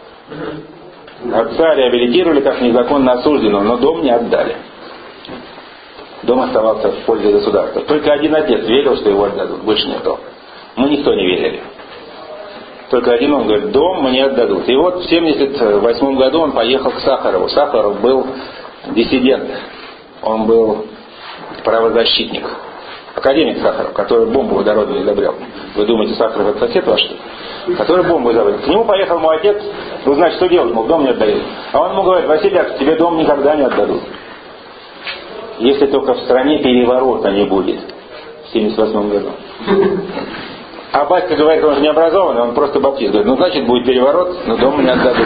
[SPEAKER 1] Отца реабилитировали как незаконно осужденного, но дом не отдали. Дом оставался в пользу государства. Только один отец верил, что его отдадут, больше никто. Мы никто не верили. Только один он говорит, дом мне отдадут. И вот в 1978 году он поехал к Сахарову. Сахаров был диссидент. Он был правозащитник. Академик Сахаров, который бомбу водородную изобрел. Вы думаете, Сахаров это сосед ваш? Который бомбу изобрел. К нему поехал мой отец, узнать, что делать, мол, дом не отдают. А он ему говорит, Василий, тебе дом никогда не отдадут. Если только в стране переворота не будет. В 1978 году. А батька говорит, он же не образованный, он просто баптист. Говорит, ну значит будет переворот, но дом не отдадут.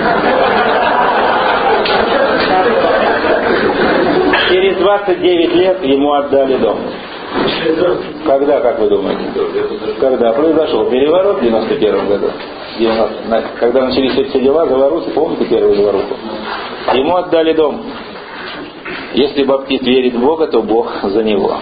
[SPEAKER 1] Через 29 лет ему отдали дом. Когда, как вы думаете? Когда произошел переворот в 91 году. Когда начались все дела, заварусы, помните первую заваруху? Ему отдали дом. Если баптист верит в Бога, то Бог за него.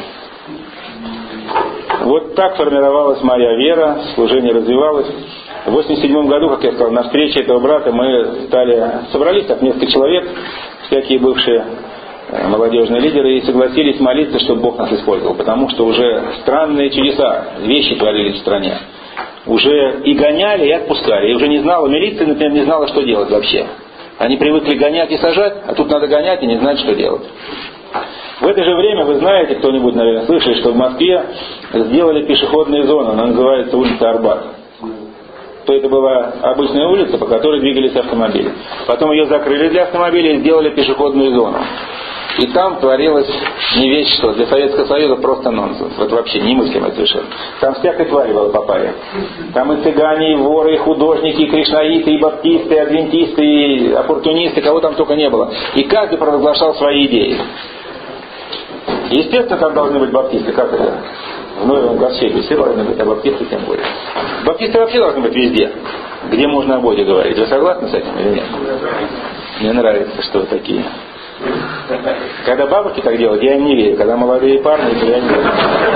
[SPEAKER 1] Вот так формировалась моя вера, служение развивалось. В 1987 году, как я сказал, на встрече этого брата мы собрались так несколько человек, всякие бывшие молодежные лидеры, и согласились молиться, чтобы Бог нас использовал. Потому что уже странные чудеса, вещи творились в стране. Уже и гоняли, и отпускали. И уже не знала, милиция, например, не знала, что делать вообще. Они привыкли гонять и сажать, а тут надо гонять и не знать, что делать. В это же время, вы знаете, кто-нибудь, наверное, слышали, что в Москве сделали пешеходную зону, она называется улица Арбат. То это была обычная улица, по которой двигались автомобили. Потом ее закрыли для автомобилей и сделали пешеходную зону. И там творилось не вещь что. Для Советского Союза просто нонсенс. Вот вообще немыслимо совершенно. Там всякой твари было по паре. Там и цыгане, и воры, и художники, и кришнаиты, и баптисты, и адвентисты, и оппортунисты, кого там только не было. И каждый провозглашал свои идеи. Естественно, там должны быть баптисты. Как это? В Новом Ковчеге все должны быть, а баптисты тем более. Баптисты вообще должны быть везде, где можно о Боге говорить. Вы согласны с этим или нет? Мне нравится, что вы такие. Когда бабушки так делают, я им не верю. Когда молодые парни, то я не верю.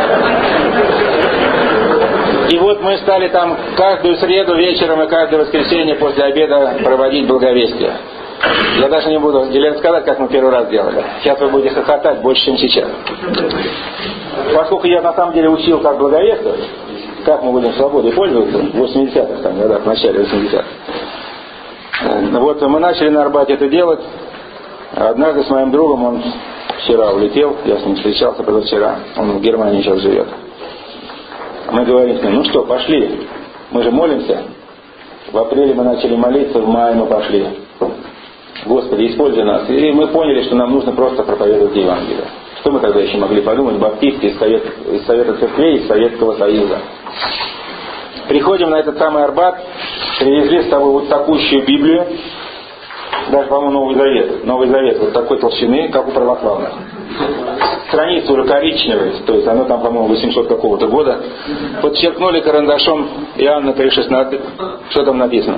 [SPEAKER 1] И вот мы стали там каждую среду вечером и каждое воскресенье после обеда проводить благовестие. Я даже не буду или рассказать, как мы первый раз делали. Сейчас вы будете хохотать больше, чем сейчас. Поскольку я на самом деле учил, как благовествовать, как мы будем свободой пользоваться, в 80-х там, годах, в начале 80-х. Вот мы начали на Арбате это делать. Однажды с моим другом, он вчера улетел, я с ним встречался позавчера, он в Германии сейчас живет. Мы говорим с ним, ну что, пошли, мы же молимся. В апреле мы начали молиться, в мае мы пошли. Господи, используй нас. И мы поняли, что нам нужно просто проповедовать Евангелие. Что мы тогда еще могли подумать? Баптисты из Совета Церквей, из Советского Союза. Приходим на этот самый Арбат, привезли с собой вот такущую Библию, даже, по-моему, Новый Завет вот такой толщины, как у православных. Страницы уже коричневые, то есть оно там, по-моему, 800 какого-то года. Подчеркнули карандашом Иоанна 3,16. Что там написано?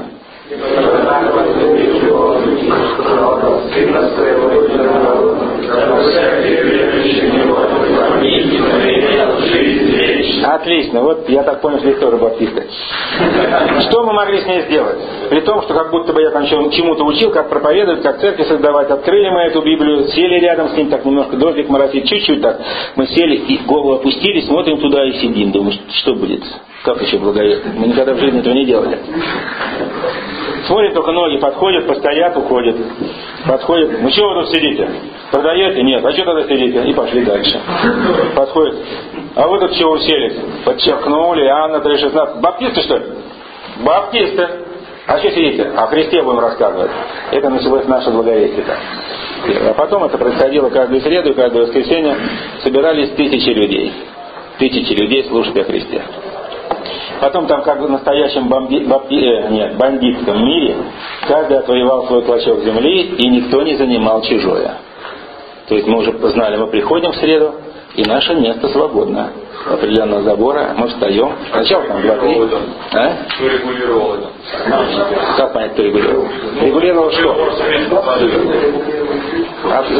[SPEAKER 1] Отлично, вот я так понял, что здесь тоже баптисты. Что мы могли с ней сделать? При том, что как будто бы я там чему-то учил, как проповедовать, как церкви создавать. Открыли мы эту Библию, сели рядом с ним, так немножко дождик моросит, чуть-чуть так. Мы сели и голову опустили, смотрим туда и сидим. Думаем, что будет? Как еще благовествовать? Мы никогда в жизни этого не делали. Смотрим, только ноги подходят, постоят, уходят. Подходят. Ну чего вы тут сидите? Продаете? Нет. А что тогда сидите? И пошли дальше. Подходят. А вы тут чего уселись? Подчеркнули. Иоанна 3,16. Баптисты, что ли? Баптисты. А что сидите? О Христе будем рассказывать. Это началось наше благовестие. А потом это происходило каждую среду, каждое воскресенье. Собирались тысячи людей. Тысячи людей слушать о Христе. Потом там, как в настоящем бандитском мире, каждый отвоевал свой клочок земли, и никто не занимал чужое. То есть мы уже знали, мы приходим в среду, и наше место свободно. Определенного забора, мы встаем. Сначала там 2-3. А?
[SPEAKER 2] Кто регулировал это?
[SPEAKER 1] Как понять, кто регулировал? Регулировал что?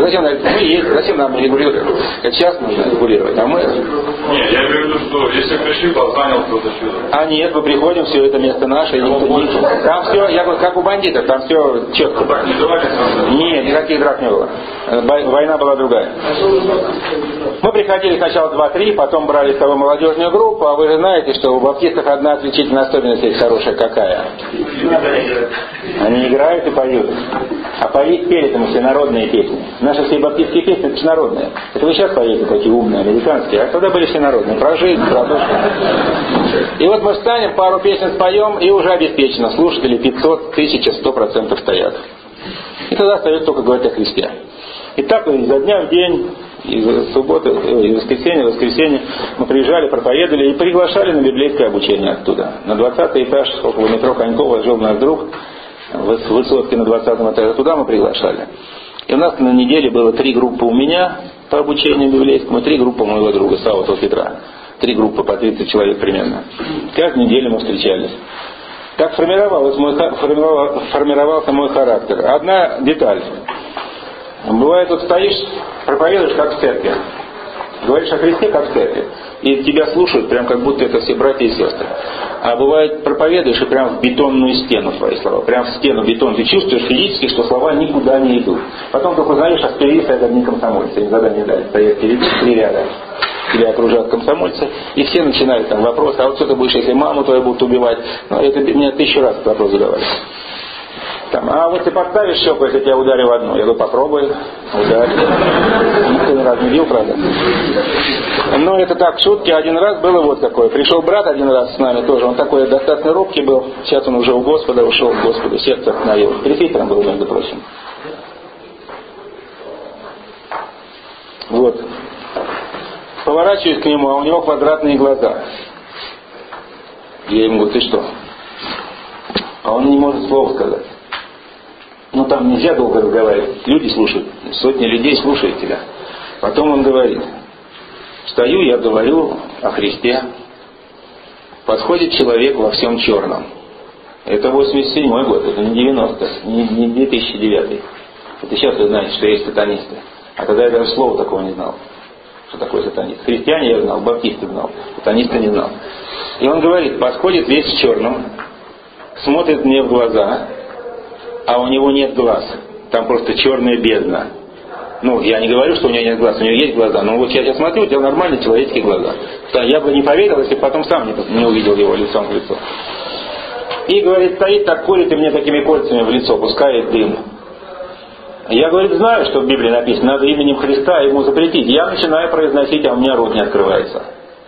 [SPEAKER 1] Зачем мы есть, зачем нам регулировать? Это сейчас нужно регулировать, а мы...
[SPEAKER 2] Нет, я имею в виду, что если пришли, то занял кто-то чудо.
[SPEAKER 1] А нет, мы приходим, все это место наше, там все, я говорю, как у бандитов, там все четко.
[SPEAKER 2] Так не давали сразу?
[SPEAKER 1] Нет, никаких драк не было. Война была другая. Мы приходили сначала 2-3, потом брали с собой молодежную группу, а вы же знаете, что у баптистов одна отличительная особенность есть хорошая какая. Они играют и поют. А поют пели-то все народные песни. Наши все баптистские песни, это же народные. Это вы сейчас поете такие умные, американские, а тогда были все народные. Про жизнь, про душу. И вот мы встанем, пару песен споем, и уже обеспечено. Слушатели 500, 1000, 100% стоят. И тогда остается только говорить о Христе. И так изо дня в день, из субботы, из воскресенья в воскресенье мы приезжали, проповедовали и приглашали на библейское обучение оттуда. На 20-й этаж, около метро Конькова, жил наш друг, в Высотке на 20-м этаже, туда мы приглашали. И у нас на неделе было 3 группы у меня по обучению библейскому, и 3 группы у моего друга Савва Петра. 3 группы по 30 человек примерно. Каждую неделю мы встречались. Так формировался мой характер. Одна деталь. Бывает, вот стоишь, проповедуешь, как в церкви. Говоришь о Христе, как в церкви. И тебя слушают, прям как будто это все братья и сестры. А бывает, проповедуешь, и прям в бетонную стену твои слова. Прям в стену бетон. Ты чувствуешь физически, что слова никуда не идут. Потом только узнаешь, а впереди стоят одни комсомольцы. Им задание дали. Стоят впереди 3 ряда. Тебя окружают комсомольцы. И все начинают там вопросы. А вот что ты будешь, если маму твою будут убивать? Ну, это меня 1000 раз этот вопрос задавали. Там, а вот ты подставишь щеку, если тебя ударил одну. Я говорю, попробуй, ударь. Никто ни разу не бил, правда. Но это так, шутки. Один раз было вот такое. Пришел брат один раз с нами тоже. Он такой достаточно робкий был. Сейчас он уже у Господа ушел к Господу. Сердце остановил. Пресвитером был, между прочим. Вот. Поворачиваюсь к нему, а у него квадратные глаза. Я ему говорю, ты что? А он не может слова сказать. Ну там нельзя долго разговаривать. Люди слушают. Сотни людей слушают тебя. Потом он говорит. Стою, я говорю о Христе. Подходит человек во всем черном. Это 87-й год, это не 90-й, не 2009. Это сейчас вы знаете, что есть сатанисты. А тогда я даже слова такого не знал. Что такое сатанист? Христиане я знал, баптисты знал. Сатанисты не знал. И он говорит, подходит весь в черном, смотрит мне в глаза, а у него нет глаз. Там просто черная бездна. Ну, я не говорю, что у него нет глаз, у него есть глаза. Но вот я смотрю, у тебя нормальные человеческие глаза. Я бы не поверил, если бы потом сам не увидел его лицом в лицо. И, говорит, стоит так, курит и мне такими кольцами в лицо пускает дым. Я, говорит, знаю, что в Библии написано, надо именем Христа ему запретить. Я начинаю произносить, а у меня рот не открывается.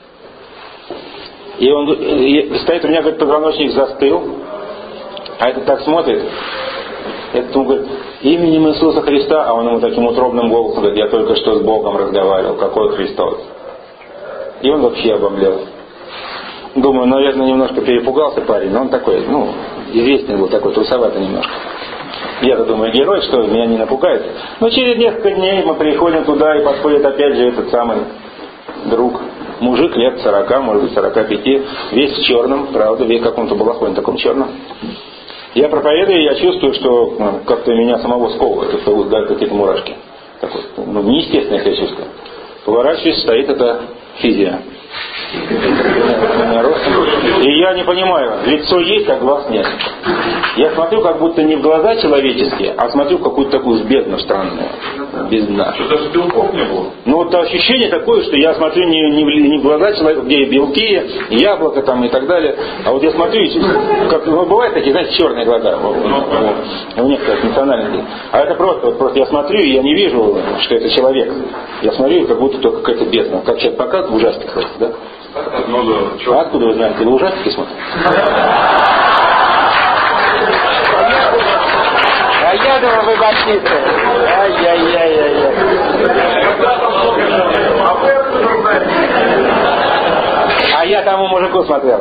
[SPEAKER 1] И он стоит, у меня, говорит, позвоночник застыл, а этот так смотрит. Этот ему говорит, именем Иисуса Христа, а он ему таким утробным голосом говорит, я только что с Богом разговаривал, какой Христос. И он вообще обомлел. Думаю, наверное, немножко перепугался парень, но он такой, известный был такой, трусоватый немножко. Я-то думаю, герой, что меня не напугает. Но через несколько дней мы приходим туда, и подходит опять же этот самый друг. Мужик лет 40, может быть 45, весь в черном, правда, весь в каком-то балахоне таком черном. Я проповедую, и я чувствую, что как-то меня самого сковывает, это вот какие-то мурашки. Такое, неестественное себя чувство. Поворачиваюсь, стоит эта физия. И я не понимаю, лицо есть, а глаз нет. Я смотрю, как будто не в глаза человеческие, а смотрю в какую-то такую бездну странную. Без дна.
[SPEAKER 2] Что даже белков не было?
[SPEAKER 1] Ну вот ощущение такое, что я смотрю не в глаза человека, где белки, яблоко там и так далее. А вот я смотрю, как, бывают такие, знаете, черные глаза у некоторых национальностей. А это просто я смотрю, и я не вижу, что это человек. Я смотрю, как будто только какая-то бездна. Как сейчас показывают в ужастиках, да? А откуда вы знаете? Вы ужастики смотрите? А я думаю, вы баптисты. Ай-яй-яй-яй-яй. А я тому мужику смотрел.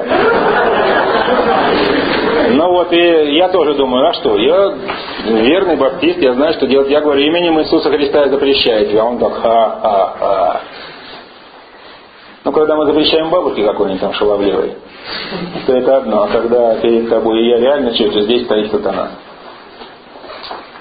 [SPEAKER 1] Ну вот, и я тоже думаю, а что? Я верный баптист, я знаю, что делать. Я говорю, именем Иисуса Христа я запрещаю тебя. А он так, ха-ха-ха. Ну, когда мы запрещаем бабушке какой-нибудь там шаловливой, то это одно. А когда перед тобой я реально чувствую, здесь стоит сатана.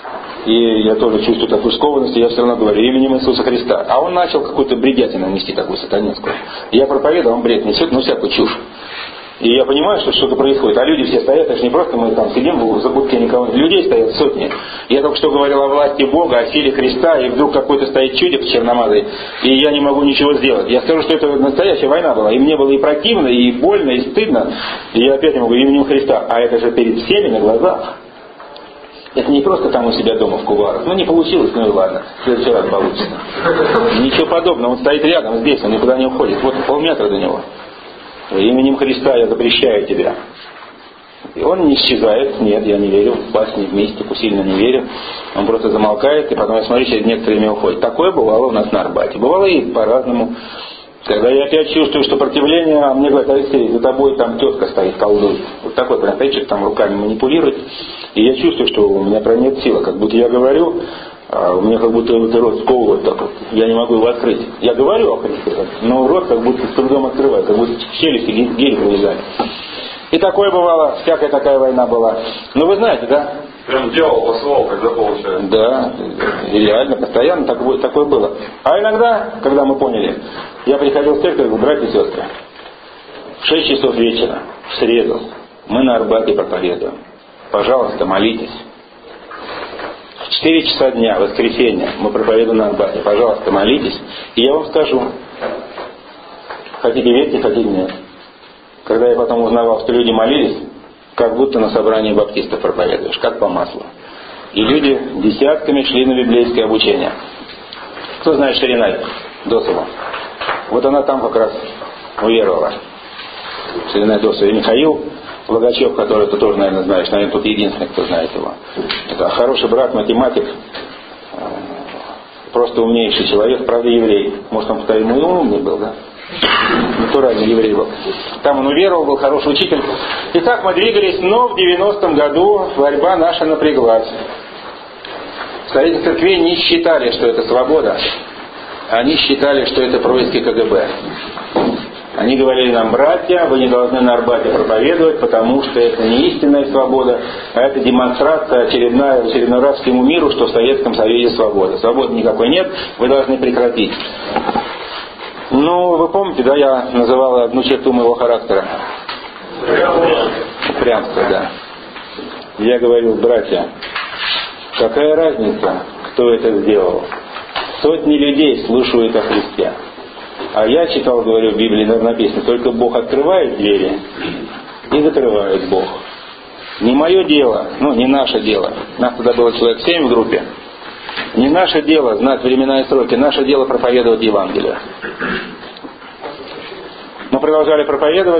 [SPEAKER 1] И я тоже чувствую такую скованность, и я все равно говорю именем Иисуса Христа. А он начал какую-то бредятину нести, такую сатанинскую. Я проповедую, он бред несет, ну всякую чушь. И я понимаю, что что-то происходит. А люди все стоят, это же не просто мы там сидим в закутке, никого. Людей стоят сотни. Я только что говорил о власти Бога, о силе Христа, и вдруг какой-то стоит чудик черномазый, и я не могу ничего сделать. Я скажу, что это настоящая война была. И мне было и противно, и больно, и стыдно. И я опять ему говорю именем Христа. А это же перед всеми на глазах. Это не просто там у себя дома в кулуарах. Ну не получилось, ну и ладно. В следующий раз получится. Ничего подобного. Он стоит рядом здесь, он никуда не уходит. Вот полметра до него. Именем Христа я запрещаю тебя. И он не исчезает. Нет, я не верю. В басни, в мистику сильно не верю. Он просто замолкает, и потом, я смотрю, через некоторое время уходит. Такое бывало у нас на Арбате. Бывало и по-разному. Когда я опять чувствую сопротивление, а мне говорят: Алексей, за тобой там тетка стоит, колдует. Вот такой прям стоит, там руками манипулирует. И я чувствую, что у меня прям нет силы. Как будто я говорю, а у меня как будто рот сковывает так вот. Я не могу его открыть. Я говорю о Христе, но рот как будто с трудом открывает, как будто челюсти гель вылезает. И такое бывало, всякая такая война была. Ну вы знаете, да?
[SPEAKER 2] Прям делал, посылал, когда получается.
[SPEAKER 1] Да, и реально, постоянно такое было. А иногда, когда мы поняли, я приходил в церковь, говорю: братья и сестры, в 6 часов вечера, в среду, мы на Арбате проповедуем. Пожалуйста, молитесь. В 4 часа дня, в воскресенье, мы проповедуем на Арбате. Пожалуйста, молитесь. И я вам скажу, хотите верьте, хотите нет. Когда я потом узнавал, что люди молились, как будто на собрании баптистов проповедуешь, как по маслу. И люди десятками шли на библейское обучение. Кто знает Ширинай Досову? Вот она там как раз уверовала. Ширинай Досова. И Михаил Логачев, который ты тоже, наверное, знаешь. Наверное, тут единственный, кто знает его. Это хороший брат, математик. Просто умнейший человек, правда, еврей. Может, он ему и умный был, да? Натуральный еврей был. Там он уверовал, был хороший учитель. И так мы двигались, но в 90-м году борьба наша напряглась. Строители церквей не считали, что это свобода. Они считали, что это происки КГБ. Они говорили нам: братья, вы не должны на Арбате проповедовать, потому что это не истинная свобода, а это демонстрация очередной раз всему миру, что в Советском Союзе свобода. Свободы никакой нет, вы должны прекратить. Ну, вы помните, да, я называл одну черту моего характера? Упрямство, да. Я говорил: братья, какая разница, кто это сделал? Сотни людей слушают о Христе. А я читал, говорю, в Библии написано: только Бог открывает двери и закрывает Бог. Не мое дело, не наше дело. Нас тогда было человек 7 в группе. Не наше дело знать времена и сроки, наше дело проповедовать Евангелие. Мы продолжали проповедовать.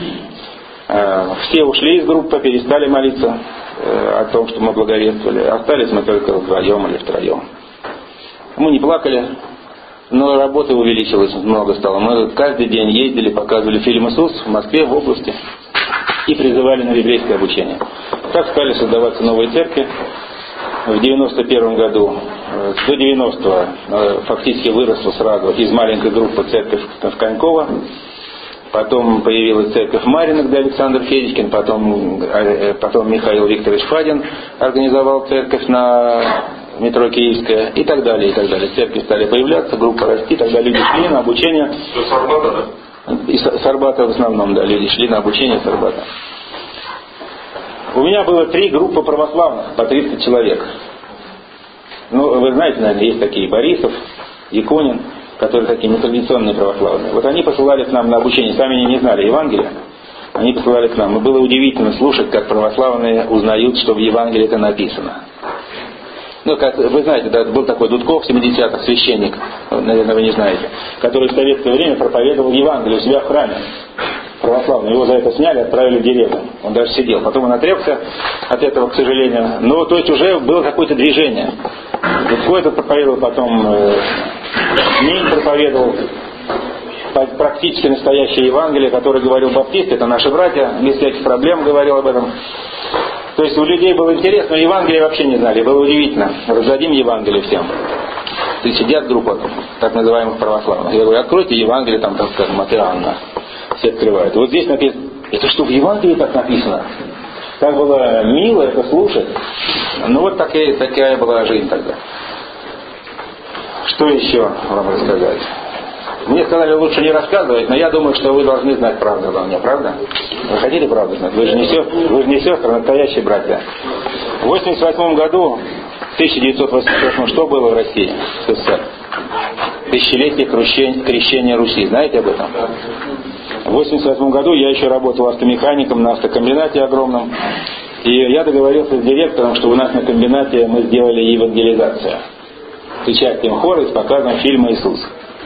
[SPEAKER 1] Все ушли из группы, перестали молиться о том, что мы благовествовали. Остались мы только вдвоем или втроем. Мы не плакали, но работы увеличилось, много стало. Мы каждый день ездили, показывали фильм «Иисус» в Москве, в области, и призывали на библейское обучение. Так стали создаваться новые церкви. В 91 году, до 90-го, фактически выросла сразу из маленькой группы церковь в Коньково. Потом появилась церковь Марина, где Александр Федичкин, потом Михаил Викторович Фадин организовал церковь на метро Киевская, и так далее, и так далее. Церкви стали появляться, группа расти, тогда люди шли на обучение.
[SPEAKER 2] Что, с Арбата, да?
[SPEAKER 1] И с Арбата в основном, да, люди шли на обучение с Арбата. У меня было 3 группы православных, по 30 человек. Ну, вы знаете, наверное, есть такие: Борисов, Якунин, которые такие нетрадиционные православные. Вот они посылали к нам на обучение, сами не знали Евангелия. Они посылали к нам. И было удивительно слушать, как православные узнают, что в Евангелии это написано. Ну, как вы знаете, да, был такой Дудков в 70-х, священник, наверное, вы не знаете, который в советское время проповедовал Евангелие у себя в храме православный. Его за это сняли, отправили в деревню. Он даже сидел. Потом он отрекся от этого, к сожалению. Но то есть уже было какое-то движение. Дудко это проповедовал, потом Мень проповедовал практически настоящее Евангелие, которое говорил баптист, это наши братья, без всяких проблем говорил об этом. То есть у людей было интересно, но Евангелие вообще не знали. Было удивительно. Раздадим Евангелие всем. И сидят группа так называемых православных. Я говорю: откройте Евангелие, там, так скажем, от Иоанна. Все открывают. Вот здесь написано: это что, в Евангелии так написано? Так было мило это слушать. Ну вот такая была жизнь тогда. Что еще вам рассказать? Мне сказали, лучше не рассказывать, но я думаю, что вы должны знать правду обо мне, правда? Вы хотите правду знать? Вы же не сестры, настоящие братья. В 1988 году, 1988, что было в России, в СССР? Тысячелетие крещения Руси. Знаете об этом? В 1988 году я еще работал автомехаником на автокомбинате огромном. И я договорился с директором, что у нас на комбинате мы сделали евангелизацию. С участием хора и с показом фильма «Иисус».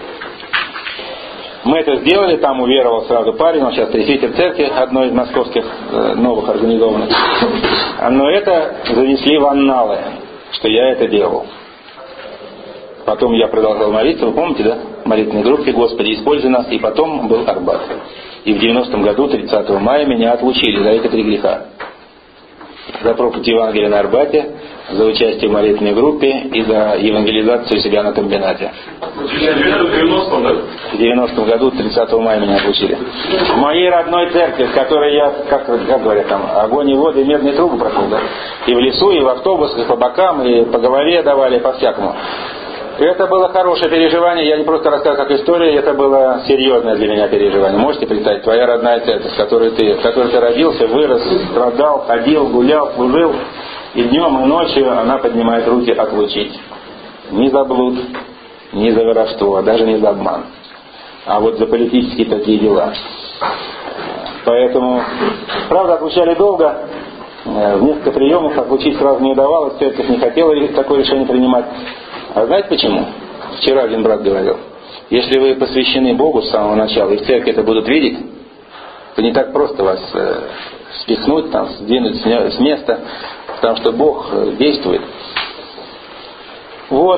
[SPEAKER 1] Мы это сделали, там уверовал сразу парень, он сейчас пресвитер церкви, одной из московских новых организованных. Но это занесли в анналы, что я это делал. Потом я продолжал молиться, вы помните, да? В молитвенной группе «Господи, используй нас». И потом был Арбат. И в 90-м году, 30 мая, меня отлучили за эти 3 греха. За проповедь Евангелия на Арбате, за участие в молитвенной группе и за евангелизацию себя на комбинате.
[SPEAKER 2] В 90-м, да?
[SPEAKER 1] В 90-м году, 30 мая меня отлучили. В моей родной церкви, в которой я, как говорят там, огонь и воды и медные трубы прошел, да? И в лесу, и в автобусах, и по бокам, и по голове давали, и по-всякому. Это было хорошее переживание, я не просто рассказываю как историю, это было серьезное для меня переживание. Можете представить, твоя родная церковь, в которой ты родился, вырос, страдал, ходил, гулял, служил, и днем, и ночью она поднимает руки отлучить. Ни за блуд, ни за воровство, даже не за обман. А вот за политические такие дела. Поэтому, правда, отлучали долго, в несколько приемов отлучить сразу не удавалось, церковь не хотела такое решение принимать. А знаете почему? Вчера один брат говорил, если вы посвящены Богу с самого начала, и в церкви это будут видеть, то не так просто вас спихнуть, там, сдвинуть с места, потому что Бог действует. Вот,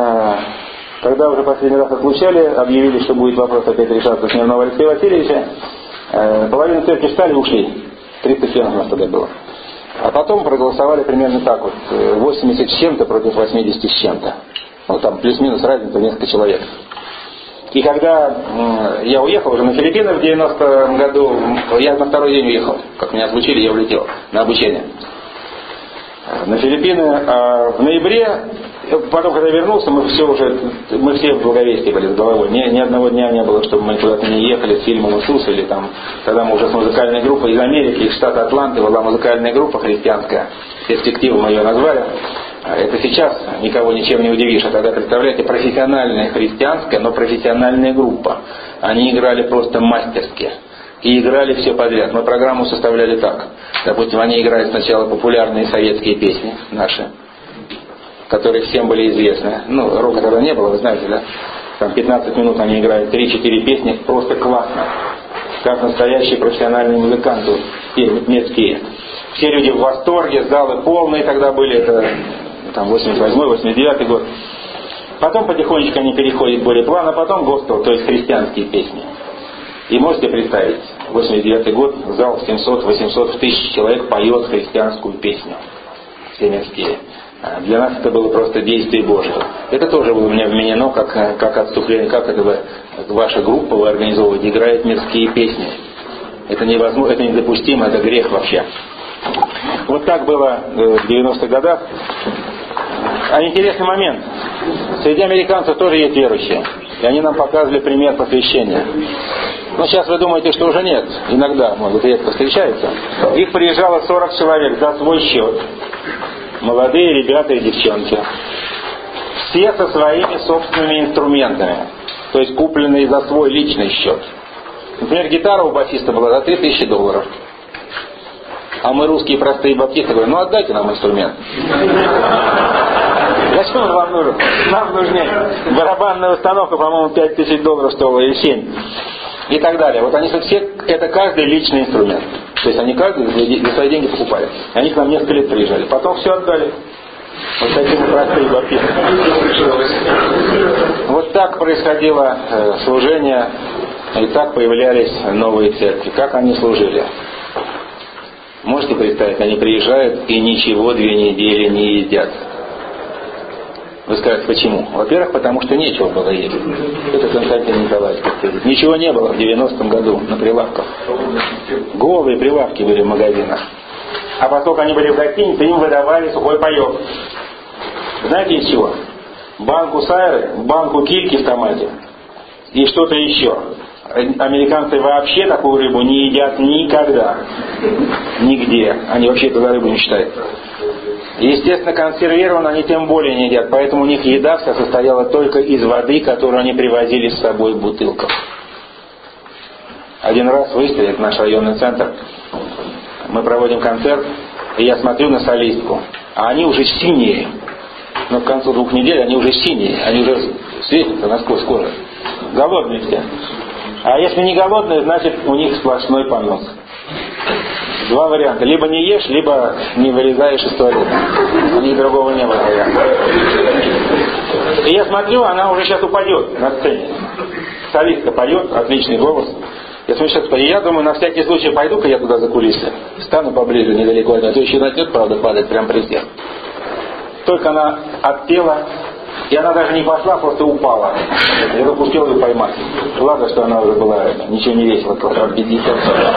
[SPEAKER 1] когда уже последний раз отлучали, объявили, что будет вопрос опять решаться Смирнова Алексея Васильевича, половину церкви встали и ушли. 300 членов у нас тогда было. А потом проголосовали примерно так вот, 80 с чем-то против 80 с чем-то. Вот там плюс-минус разница в несколько человек. И когда я уехал уже на Филиппины в 90-м году, я на второй день уехал. Как меня отлучили, я улетел на обучение. На Филиппины в ноябре, потом когда вернулся, мы все в Благовестии были с головой. Ни одного дня не было, чтобы мы куда-то не ехали с фильмом «Иисус» или там, тогда мы уже с музыкальной группой из Америки, из штата Атланты, была музыкальная группа христианская, «Перспектива» мы ее назвали. Это сейчас никого ничем не удивишь, а тогда, представляете, профессиональная христианская, но профессиональная группа. Они играли просто мастерски. И играли все подряд. Мы программу составляли так. Допустим, они играли сначала популярные советские песни наши, которые всем были известны. Ну, рока тогда не было, вы знаете, да? Там 15 минут они играют 3-4 песни, просто классно. Как настоящие профессиональные музыканты, немецкие. Все люди в восторге, залы полные тогда были, это там 88-89 год. Потом потихонечку они переходят более плавно, потом госпел, то есть христианские песни. И можете представить, 89 год, зал 700-800 1000 человек поет христианскую песню. Все мирские. Для нас это было просто действие Божие. Это тоже было у меня вменено, как отступление, как это ваша группа, вы организовываете, играет мирские песни. Это невозможно, это недопустимо, это грех вообще. Вот так было в 90-х годах. А интересный момент. Среди американцев тоже есть верующие. И они нам показывали пример посвящения. Но сейчас вы думаете, что уже нет. Иногда, может, редко встречается. Их приезжало 40 человек за свой счет. Молодые ребята и девчонки. Все со своими собственными инструментами. То есть купленные за свой личный счет. Например, гитара у басиста была за $3000. А мы, русские простые баптисты, говорим, ну отдайте нам инструмент. Зачем он вам нужен? Нам нужнее. Барабанная установка, по-моему, $5000 стоила или 7. И так далее. Вот они все, это каждый личный инструмент. То есть они каждый за свои деньги покупали. Они к нам несколько лет приезжали. Потом все отдали. Вот такие простые баптисты. Вот так происходило служение. И так появлялись новые церкви. Как они служили? Можете представить, они приезжают и ничего 2 недели не едят. Вы скажете, почему? Во-первых, потому что нечего было есть. Это Константин Николаевич подтвердит. Ничего не было в 90-м году на прилавках. Голые прилавки были в магазинах. А поскольку они были в гостинице, им выдавали сухой паёк. Знаете из чего? Банку сайры, банку кильки в томате и что-то еще. Американцы вообще такую рыбу не едят никогда. Нигде. Они вообще это за рыбу не считают. Естественно, консервированно они тем более не едят. Поэтому у них еда вся состояла только из воды, которую они привозили с собой в бутылках. Один раз выставили наш районный центр. Мы проводим концерт, и я смотрю на солистку. А они уже синие. Но к концу 2 недель они уже синие. Они уже светятся насквозь кожи. Голодные все. А если не голодные, значит у них сплошной понос. 2 варианта. Либо не ешь, либо не вылезаешь из туалета. У них другого не было варианта. И я смотрю, она уже сейчас упадет на сцене. Солистка поет, отличный голос. Я смотрю, сейчас поеду. Я думаю, на всякий случай пойду-ка я туда за кулисы. Стану поближе, недалеко. А то еще начнет, правда, падать прямо при всех. Только она отпела, и она даже не пошла, просто упала. Я только успел ее поймать. Ладно, что она уже была, ничего не весила, килограмм 50.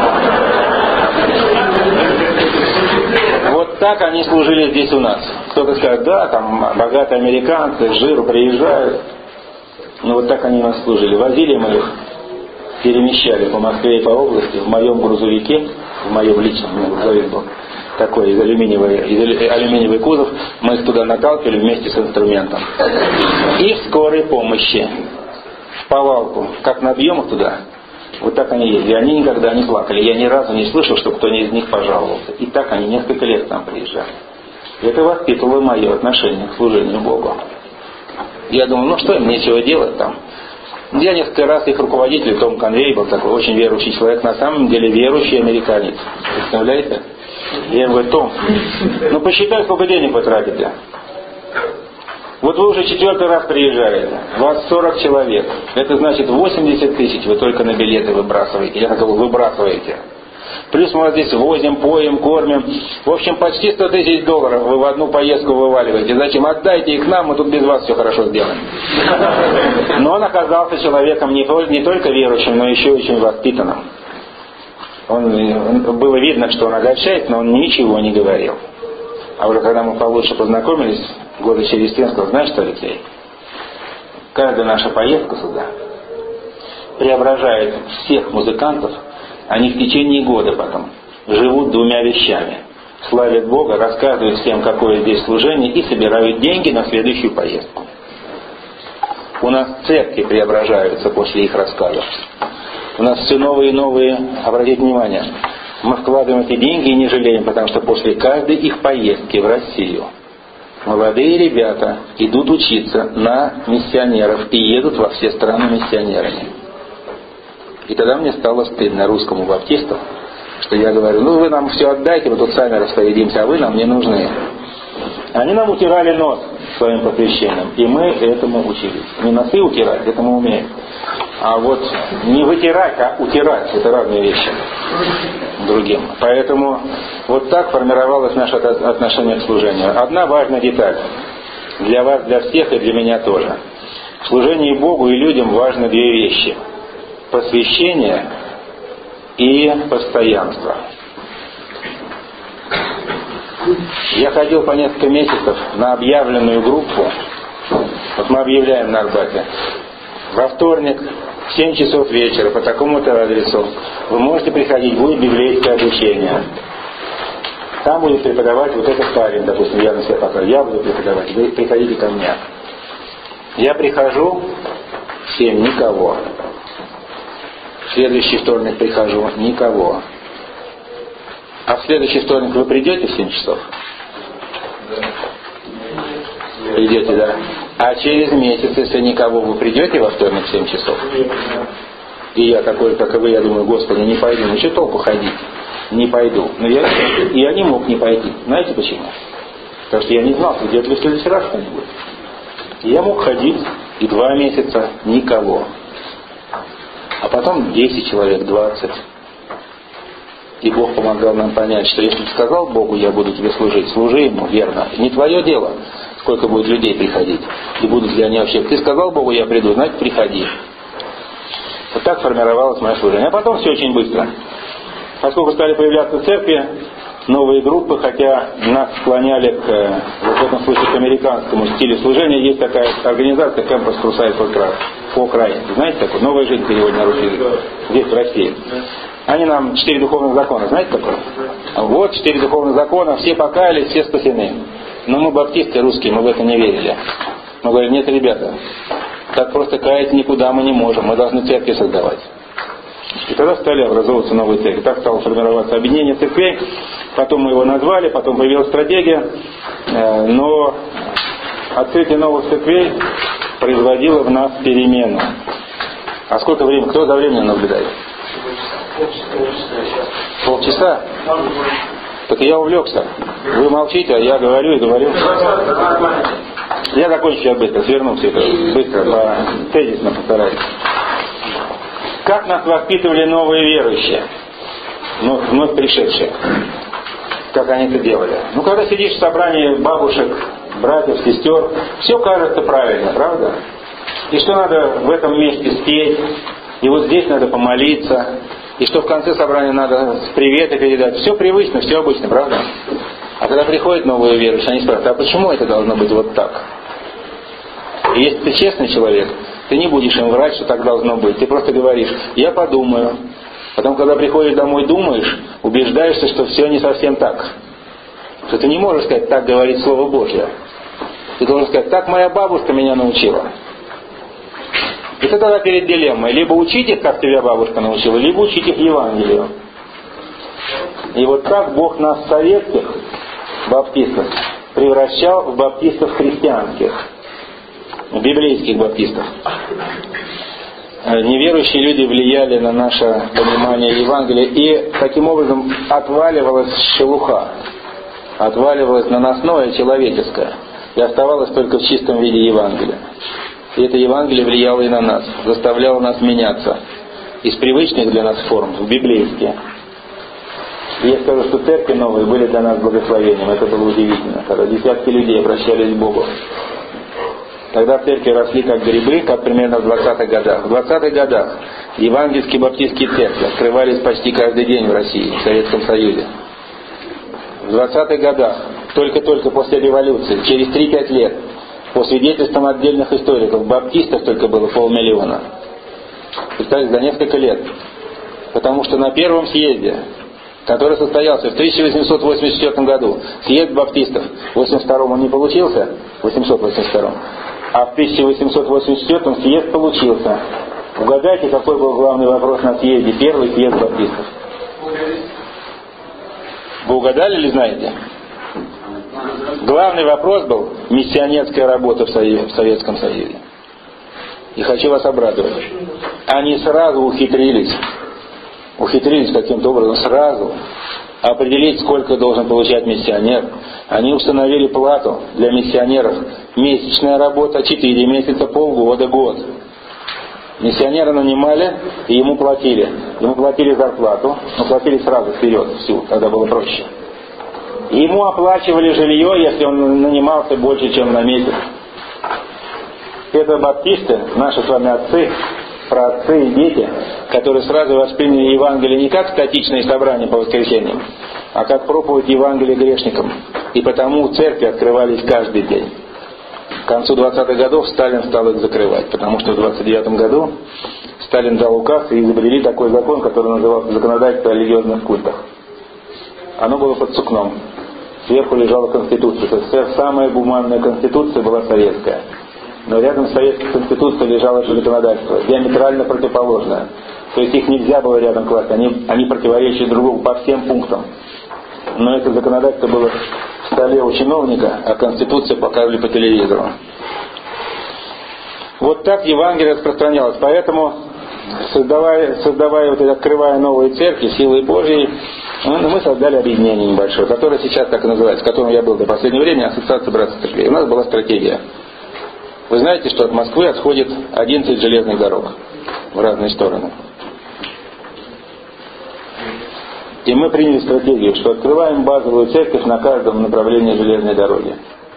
[SPEAKER 1] Вот так они служили здесь у нас. Кто-то скажет, да, там богатые американцы, с жиру приезжают. Ну вот так они у нас служили. Возили мы их, перемещали по Москве и по области, в моем грузовике, в моем личном грузовик был. Такой из алюминиевый кузов, мы их туда наталкивали вместе с инструментом. И в скорой помощи, в повалку, как набьем их туда, вот так они ездили. Они никогда не плакали. Я ни разу не слышал, что кто-нибудь из них пожаловался. И так они несколько лет там приезжали. Это воспитывало мое отношение к служению Богу. Я думал, ну что им нечего делать там. Я несколько раз их руководитель, Том Конвей, был такой очень верующий человек, на самом деле верующий американец. Представляете? Я ему говорю, Том, ну посчитай, сколько денег вы тратите. Вот вы уже 4-й раз приезжаете, вас 40 человек. Это значит 80 тысяч вы только на билеты выбрасываете. Я говорю, выбрасываете. Плюс мы вас здесь возим, поем, кормим. В общем, почти 100 тысяч долларов вы в одну поездку вываливаете. Зачем? Отдайте их нам, мы тут без вас все хорошо сделаем. Но он оказался человеком не только верующим, но еще очень воспитанным. Было видно, что он огорчает, но он ничего не говорил. А уже когда мы получше познакомились, года через 3, он сказал, знаешь что, Алексей, каждая наша поездка сюда преображает всех музыкантов, они в течение года потом живут 2 вещами. Славят Бога, рассказывают всем, какое здесь служение, и собирают деньги на следующую поездку. У нас церкви преображаются после их рассказов. У нас все новые и новые, обратите внимание, мы вкладываем эти деньги и не жалеем, потому что после каждой их поездки в Россию молодые ребята идут учиться на миссионеров и едут во все страны миссионерами. И тогда мне стало стыдно русскому баптисту, что я говорю, ну вы нам все отдайте, мы тут сами распорядимся, а вы нам не нужны. Они нам утирали нос своим посвящением, и мы этому учились. Не носы утирать, это мы умеем. А вот не вытирать, а утирать, это разные вещи другим. Поэтому вот так формировалось наше отношение к служению. Одна важная деталь. Для вас, для всех и для меня тоже. В служении Богу и людям важны 2 вещи. Посвящение и постоянство. Я ходил по несколько месяцев на объявленную группу. Вот мы объявляем на Арбате. Во вторник в 7 часов вечера по такому-то адресу вы можете приходить, будет библейское обучение. Там будет преподавать вот этот парень, допустим, я на себя показываю, я буду преподавать, вы приходите ко мне. Я прихожу в 7, никого. В следующий вторник прихожу, никого. А в следующий вторник вы придете в 7 часов? Придете, да. А через месяц, если никого, вы придете во вторник в 7 часов? И я такой, как и вы, я думаю, Господи, не пойду. Ну что толку ходить? Не пойду. Но я не мог не пойти. Знаете почему? Потому что я не знал, где-то в следующий раз что-нибудь. Я мог ходить и 2 месяца никого. А потом 10 человек, 20. И Бог помогал нам понять, что если ты сказал Богу, я буду тебе служить, служи Ему верно. Не твое дело, сколько будет людей приходить. И будут ли они вообще. Ты сказал Богу, я приду, значит приходи. Вот так формировалось мое служение. А потом все очень быстро. Поскольку стали появляться церкви, новые группы, хотя нас склоняли в этом случае к американскому стилю служения. Есть такая организация Campus Crusade по Украине. Знаете такое? Новая жизнь переводит на русский язык. Здесь, в России. Они нам 4 духовных закона. Знаете такое? Вот 4 духовных закона, все покаялись, все спасены. Но мы, баптисты русские, мы в это не верили. Мы говорили, нет, ребята, так просто каяться никуда мы не можем, мы должны церкви создавать. И тогда стали образовываться новые церкви. Так стало формироваться объединение церквей, потом мы его назвали, потом появилась стратегия, но открытие новых церквей производило в нас перемену. А сколько времени? Кто за временем наблюдает? Полчаса? Так я увлекся. Вы молчите, а я говорю и говорю. Я закончу сейчас быстро, сверну все это быстро, тезисно постараюсь. Как нас воспитывали новые верующие, вновь пришедшие? Как они это делали? Когда сидишь в собрании бабушек, братьев, сестер, все кажется правильно, правда? И что надо в этом месте спеть, и вот здесь надо помолиться, и что в конце собрания надо приветы передать. Все привычно, все обычно, правда? А когда приходят новые верующие, они спрашивают, а почему это должно быть вот так? И если ты честный человек, ты не будешь им врать, что так должно быть. Ты просто говоришь, я подумаю. Потом, когда приходишь домой, думаешь, убеждаешься, что все не совсем так. Что ты не можешь сказать, так говорит Слово Божье. Ты должен сказать, так моя бабушка меня научила. И ты тогда перед дилеммой. Либо учить их, как тебя бабушка научила, либо учить их Евангелию. И вот так Бог нас, советских баптистов, превращал в баптистов христианских. Библейских баптистов. Неверующие люди влияли на наше понимание Евангелия, и таким образом отваливалась шелуха, отваливалось наносное человеческое, и оставалось только в чистом виде Евангелия. И это Евангелие влияло и на нас, заставляло нас меняться из привычных для нас форм в библейские. И я скажу, что церкви новые были для нас благословением. Это было удивительно, когда десятки людей обращались к Богу. Тогда церкви росли как грибы, как примерно в 20-х годах. В 20-х годах евангельские баптистские церкви открывались почти каждый день в России, в Советском Союзе. В 20-х годах, только-только после революции, через 3-5 лет, по свидетельствам отдельных историков, баптистов только было 500 000. Представляете, за несколько лет. Потому что на первом съезде, который состоялся в 1884 году, съезд баптистов, в 82-м он не получился, в 882-м, а в 1884-м съезд получился. Угадайте, какой был главный вопрос на съезде, первый съезд баптистов? Вы угадали или знаете? Главный вопрос был миссионерская работа в Советском Союзе. И хочу вас обрадовать. Они сразу ухитрились каким-то образом сразу определить, сколько должен получать миссионер. Они установили плату для миссионеров. Месячная работа, 4 месяца, полгода, год. Миссионера нанимали и ему платили. Ему платили зарплату, но платили сразу вперед всю, тогда было проще. Ему оплачивали жилье, если он нанимался больше, чем на месяц. Это баптисты, наши с вами отцы, праотцы и дети, которые сразу восприняли Евангелие не как статичные собрания по воскресеньям, а как проповедь Евангелия грешникам. И потому церкви открывались каждый день. К концу 20-х годов Сталин стал их закрывать, потому что в 29-м году Сталин дал указ и изобрели такой закон, который назывался «Законодательство о религиозных культах». Оно было под сукном. Сверху лежала Конституция. СССР, самая гуманная Конституция была советская. Но рядом с советской Конституцией лежало это законодательство, диаметрально противоположное. То есть их нельзя было рядом класть, они противоречили друг другу по всем пунктам. Но это законодательство было в столе у чиновника, а Конституцию показывали по телевизору. Вот так Евангелие распространялось. Поэтому, открывая новые церкви силой Божьей, мы создали объединение небольшое, которое сейчас так и называется, в котором я был до последнего времени, Ассоциация братских церквей. У нас была стратегия. Вы знаете, что от Москвы отходит 11 железных дорог в разные стороны. И мы приняли стратегию, что открываем базовую церковь на каждом направлении железной дороги.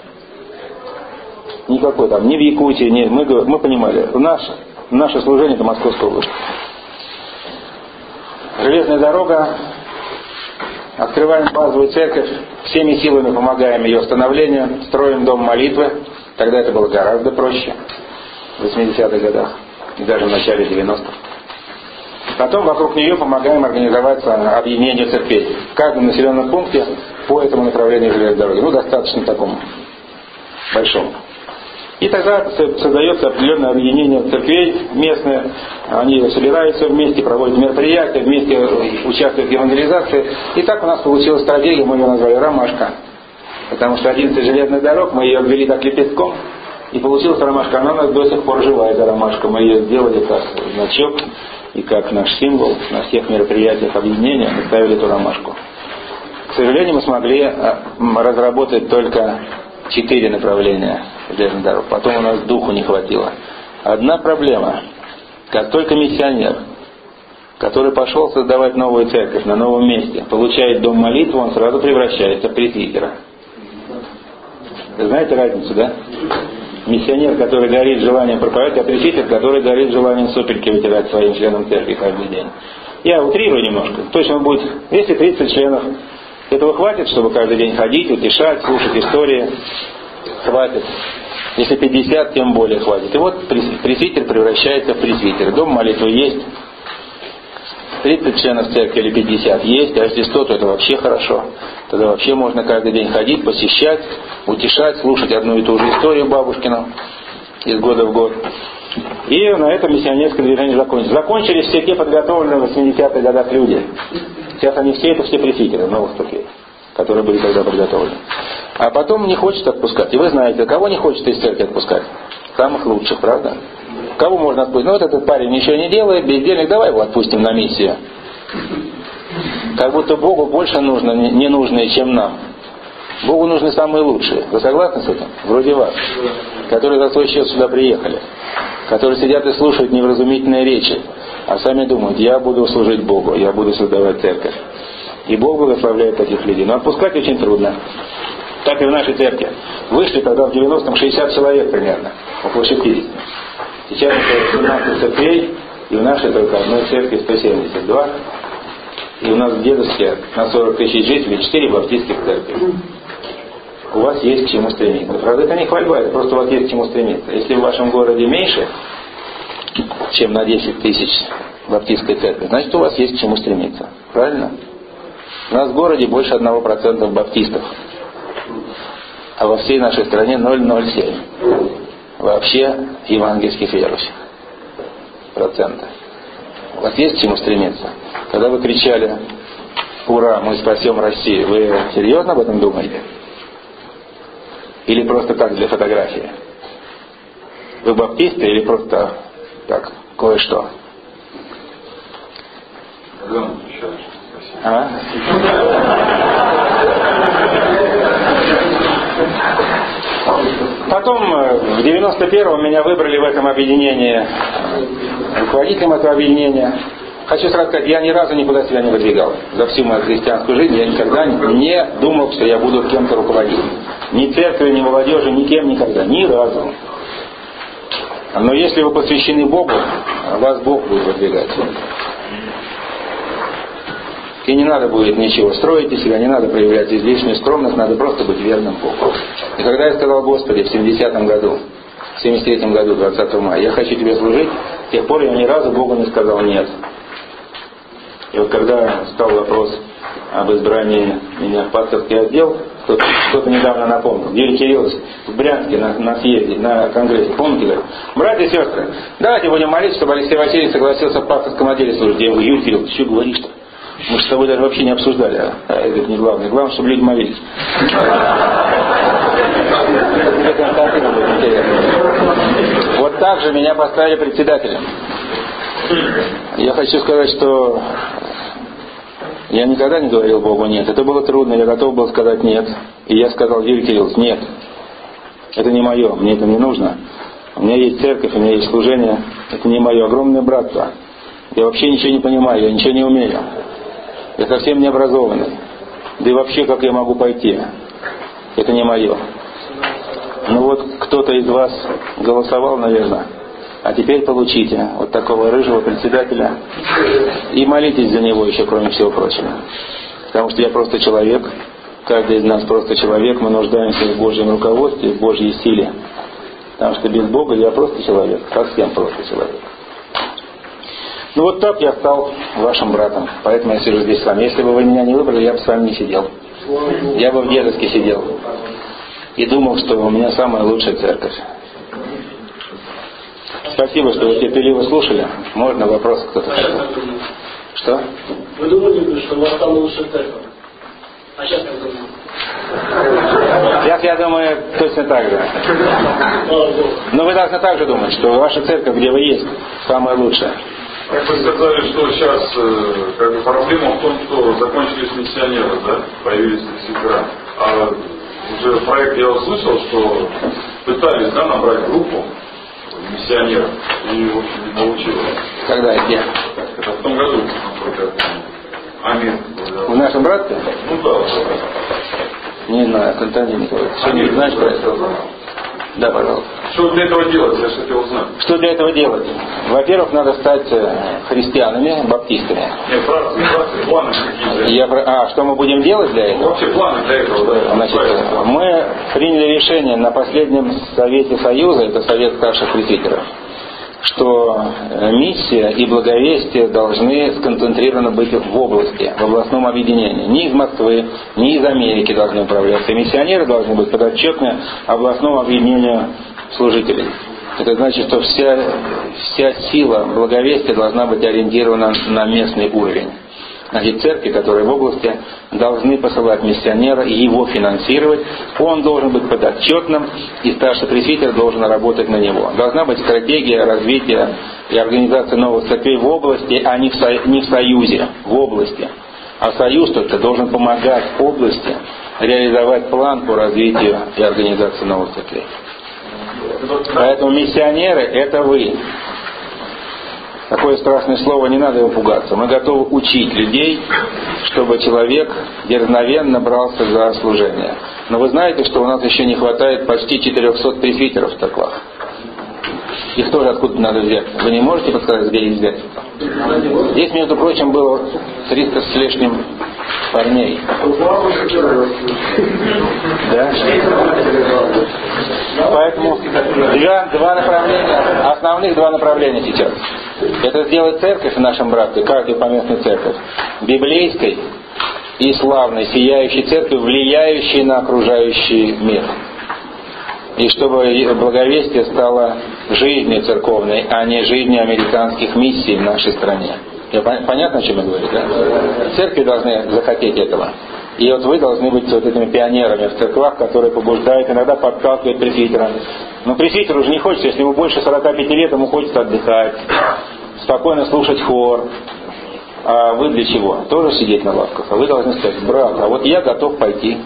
[SPEAKER 1] Никакой там, ни в Якутии, ни... Мы понимали, наше служение — это Московская область. Железная дорога открываем базовую церковь, всеми силами помогаем ее становлению, строим дом молитвы. Тогда это было гораздо проще, в 80-х годах и даже в начале 90-х. Потом вокруг нее помогаем организоваться объединению церквей. В каждом населенном пункте по этому направлению железной дороги. Ну, достаточно такому большому. И тогда создается определенное объединение церквей местные. Они собираются вместе, проводят мероприятия, вместе участвуют в евангелизации. И так у нас получилась стратегия, мы ее назвали «Ромашка». Потому что 11 железных дорог, мы ее обвели так лепестком. И получилась ромашка. Она у нас до сих пор жива, эта ромашка. Мы ее сделали как значок и как наш символ на всех мероприятиях объединения. Мы ставили эту ромашку. К сожалению, мы смогли разработать только 4 направления железных дорог. Потом у нас духу не хватило. Одна проблема. Как только миссионер, который пошел создавать новую церковь на новом месте, получает дом молитвы, он сразу превращается в пресвитера. Вы знаете разницу, да? Миссионер, который горит желанием проповедовать, а пресвитер, который горит желанием сопельки вытирать своим членам церкви каждый день. Я утрирую немножко. Точно будет, если 30 членов, этого хватит, чтобы каждый день ходить, утешать, слушать истории. Хватит. Если 50, тем более хватит. И вот пресвитер превращается в пресвитера. Дом молитвы есть. 30 членов церкви или 50 есть, а если 100, то это вообще хорошо. Тогда вообще можно каждый день ходить, посещать, утешать, слушать одну и ту же историю бабушкину из года в год. И на этом миссионерское движение закончилось. Закончились все те подготовленные в 80-х годах люди. Сейчас они все пресвитеры новых церквей, которые были тогда подготовлены. А потом не хочет отпускать. И вы знаете, кого не хочет из церкви отпускать? Самых лучших, правда? Кого можно отпустить? Ну вот этот парень ничего не делает, бездельник, давай его отпустим на миссию. Как будто Богу больше нужно ненужные, чем нам. Богу нужны самые лучшие. Вы согласны с этим? Вроде вас. Которые за свой счет сюда приехали. Которые сидят и слушают невразумительные речи. А сами думают, я буду служить Богу, я буду создавать церковь. И Бог благословляет таких людей. Но отпускать очень трудно. Так и в нашей церкви. Вышли тогда в 90-м 60 человек примерно. Около 60. Сейчас это 17 церквей, и в нашей только одной церкви 172. И у нас в Дедовске на 40 тысяч жителей 4 баптистских церкви. У вас есть к чему стремиться. Правда, это не хвальба, это просто у вас есть к чему стремиться. Если в вашем городе меньше, чем на 10 тысяч баптистской церкви, значит у вас есть к чему стремиться. Правильно? У нас в городе больше 1% баптистов. А во всей нашей стране 0,07. Вообще евангельских верующих. Процента. У вас есть к чему стремиться? Когда вы кричали «Ура, мы спасем Россию», вы серьезно об этом думаете? Или просто так для фотографии? Вы баптисты или просто так, кое-что? А? Потом в 91-м меня выбрали в этом объединении руководителем этого объединения. Хочу сразу сказать, я ни разу никуда себя не выдвигал. За всю мою христианскую жизнь я никогда не думал, что я буду кем-то руководить. Ни церковью, ни молодежью, никем никогда. Ни разу. Но если вы посвящены Богу, вас Бог будет выдвигать. И не надо будет ничего строить из себя, не надо проявлять излишнюю скромность, надо просто быть верным Богу. И когда я сказал Господи в 70-м году, в 73-м году, 20 мая, я хочу Тебе служить, с тех пор я ни разу Богу не сказал нет. И вот когда стал вопрос об избрании меня в пасторский отдел, кто-то недавно напомнил, Юрий Кириллович в Брянске на съезде, на конгрессе, помните, говорит, братья и сестры, давайте будем молиться, чтобы Алексей Васильевич согласился в пасторском отделе служить. Я говорю, Юрий Кириллович, что говоришь-то? Мы же с тобой даже вообще не обсуждали, это не главное. Главное, чтобы люди молились. Вот так же меня поставили председателем. Я хочу сказать, что я никогда не говорил Богу нет. Это было трудно, я готов был сказать нет. И я сказал, Юрий Кириллович, нет. Это не мое, мне это не нужно. У меня есть церковь, у меня есть служение. Это не мое. Огромное братство. Я вообще ничего не понимаю, я ничего не умею. Я совсем не образованный. Да и вообще, как я могу пойти? Это не мое. Ну вот кто-то из вас голосовал, наверное. А теперь получите вот такого рыжего председателя. И молитесь за него еще, кроме всего прочего. Потому что я просто человек, каждый из нас просто человек, мы нуждаемся в Божьем руководстве, в Божьей силе. Потому что без Бога я просто человек, совсем просто человек. Ну вот так я стал вашим братом, поэтому я сижу здесь с вами. Если бы вы меня не выбрали, я бы с вами не сидел. Я бы в Дедовске сидел и думал, что у меня самая лучшая церковь. Спасибо, что вы терпеливо слушали. Можно вопрос кто-то хотел? Что?
[SPEAKER 3] Вы думали, что у вас самая лучшая церковь? А сейчас как думаете?
[SPEAKER 1] Сейчас я думаю точно так же. Но вы должны также думать, что ваша церковь, где вы есть, самая лучшая.
[SPEAKER 2] Как вы сказали, что сейчас проблема в том, что закончились миссионеры, да? Появились сектора. А уже проект я услышал, что пытались, да, набрать группу миссионеров и, в общем, не получилось.
[SPEAKER 1] Когда и где?
[SPEAKER 2] Это в том году, насколько я помню. Амин.
[SPEAKER 1] В нашем братстве?
[SPEAKER 2] Ну да.
[SPEAKER 1] Не знаю, Константин Николаевич. Что не знаешь про это? Да, пожалуйста.
[SPEAKER 2] Что для этого делать, я же хотел узнать.
[SPEAKER 1] Что для этого делать? Во-первых, надо стать христианами, баптистами.
[SPEAKER 2] Нет, планы какие-то.
[SPEAKER 1] Что мы будем делать для этого?
[SPEAKER 2] Вообще планы для этого, да.
[SPEAKER 1] Значит, мы приняли решение на последнем Совете Союза, это Совет старших пресвитеров, что миссия и благовестие должны сконцентрированы быть в области, в областном объединении. Не из Москвы, не из Америки должны управляться. Миссионеры должны быть подотчетны областному объединению служителей. Это значит, что вся сила благовестия должна быть ориентирована на местный уровень. Значит, церкви, которые в области, должны посылать миссионера и его финансировать. Он должен быть подотчетным, и старший пресвитер должен работать на него. Должна быть стратегия развития и организации новых церквей в области, а не в союзе, в области. А союз только должен помогать области реализовать план по развитию и организации новых церквей. Поэтому миссионеры — это вы. Такое страшное слово, не надо его пугаться. Мы готовы учить людей, чтобы человек дерзновенно брался за служение. Но вы знаете, что у нас еще не хватает почти 400 пресвитеров в церквах. Их тоже откуда надо взять? Вы не можете подсказать, где их взять? Здесь, между прочим, было 300 с лишним парней. Да? Поэтому два направления, основных два направления сейчас. Это сделать церковь в нашем братстве, каждую поместную церковь, библейской и славной, сияющей церковью, влияющей на окружающий мир. И чтобы благовестие стало жизнью церковной, а не жизнью американских миссий в нашей стране. Понятно, о чем я говорю, да? Церкви должны захотеть этого. И вот вы должны быть вот этими пионерами в церквах, которые побуждают, иногда подталкивают пресвитера. Но пресвитеру уже не хочется, если ему больше 45 лет, ему хочется отдыхать, спокойно слушать хор. А вы для чего? Тоже сидеть на лавках. А вы должны сказать: брат, а вот я готов пойти.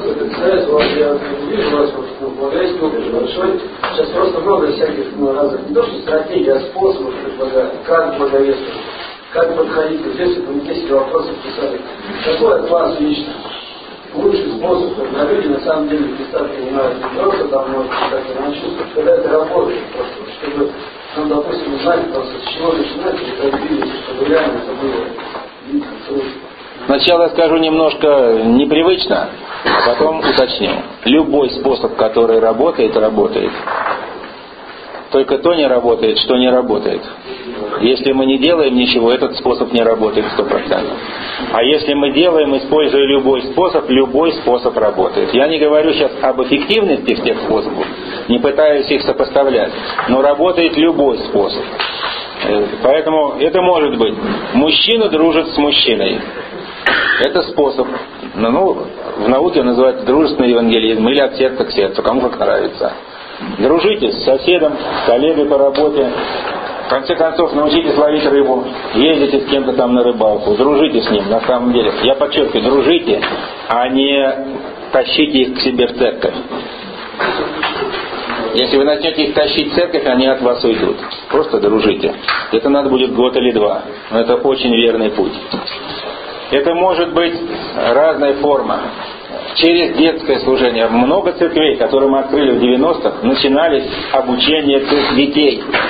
[SPEAKER 3] Сейчас просто много всяких разных, не то что стратегий, а способов предлагают, как благовествовать, как подходить. Здесь вот 10 вопросов писали. Какой от вас лично лучший способ, когда люди на самом деле Христа принимают не просто там, может, как-то на чувствах, когда это работает просто, чтобы, ну, допустим, узнать просто, с чего начинать, и как двигаться, чтобы реально это было.
[SPEAKER 1] Сначала я скажу немножко непривычно, а потом уточню. Любой способ, который работает, работает. Только то не работает, что не работает. Если мы не делаем ничего, этот способ не работает 100%. А если мы делаем, используя любой способ работает. Я не говорю сейчас об эффективности всех способов, не пытаюсь их сопоставлять, но работает любой способ. Поэтому это может быть: мужчина дружит с мужчиной. Это способ. Ну, в науке называется дружественный евангелизм или от сердца к сердцу, кому как нравится. Дружите с соседом, с коллегой по работе. В конце концов, научитесь ловить рыбу. Ездите с кем-то там на рыбалку. Дружите с ним, на самом деле. Я подчеркиваю, дружите, а не тащите их к себе в церковь. Если вы начнете их тащить в церковь, они от вас уйдут. Просто дружите. Это надо будет год или два. Но это очень верный путь. Это может быть разная форма. Через детское служение. Много церквей, которые мы открыли в 90-х, начинались обучение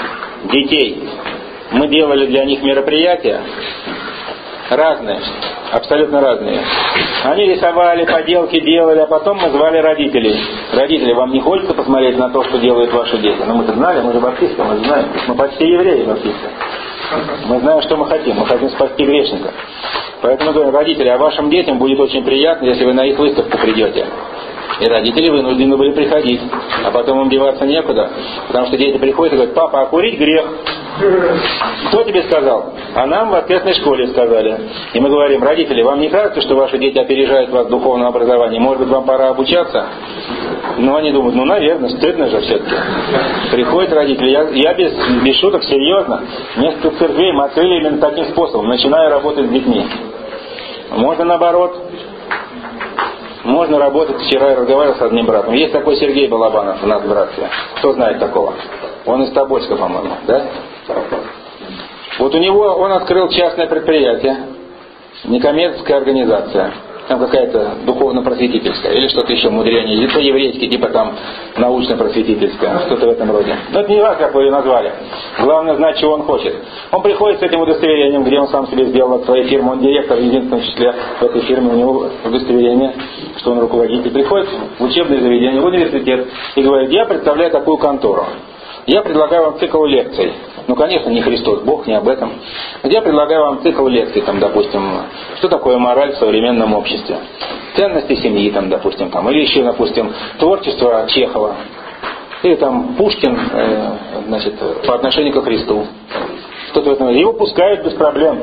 [SPEAKER 1] детей. Мы делали для них мероприятия разные. абсолютно разные. Они рисовали, поделки делали, а потом мы звали родителей. Родители, вам не хочется посмотреть на то, что делают ваши дети? Ну мы-то знали, мы же баптисты, мы знаем. Мы почти евреи баптисты. Мы знаем, что мы хотим спасти грешника. Поэтому мы говорим, родители, а вашим детям будет очень приятно, если вы на их выставку придете. И родители вынуждены были приходить. А потом им деваться некуда. Потому что дети приходят и говорят, папа, а курить грех. Кто тебе сказал? А нам в воскресной школе сказали. И мы говорим, родители, вам не кажется, что ваши дети опережают вас в духовном образовании? Может быть, вам пора обучаться? Но они думают, ну, наверное, стыдно же все-таки. Приходят родители, я без шуток, серьезно. Несколько церквей мы открыли именно таким способом, начиная работать с детьми. Можно наоборот. Можно работать. Вчера я разговаривал с одним братом. Есть такой Сергей Балабанов у нас в братстве. Кто знает такого? Он из Тобольска, по-моему, да? Вот у него он открыл частное предприятие, некоммерческая организация. Там какая-то духовно-просветительская или что-то еще мудрение, или по-еврейски, типа там научно-просветительская, что-то в этом роде. Но это не важно, как вы ее назвали. Главное знать, чего он хочет. Он приходит с этим удостоверением, где он сам себе сделал от своей фирмы, он директор, в единственном числе в этой фирме, у него удостоверение, что он руководитель. Приходит в учебное заведение, в университет и говорит, я представляю такую контору. Я предлагаю вам цикл лекций. Ну, конечно, не Христос, Бог, не об этом. Я предлагаю вам цикл лекций, там, допустим, что такое мораль в современном обществе. Ценности семьи, там, допустим, там, или еще, допустим, творчество Чехова. Или там Пушкин, значит, по отношению ко Христу. Что-то в этом. Его пускают без проблем.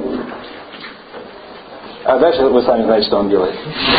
[SPEAKER 1] А дальше вы сами знаете, что он делает.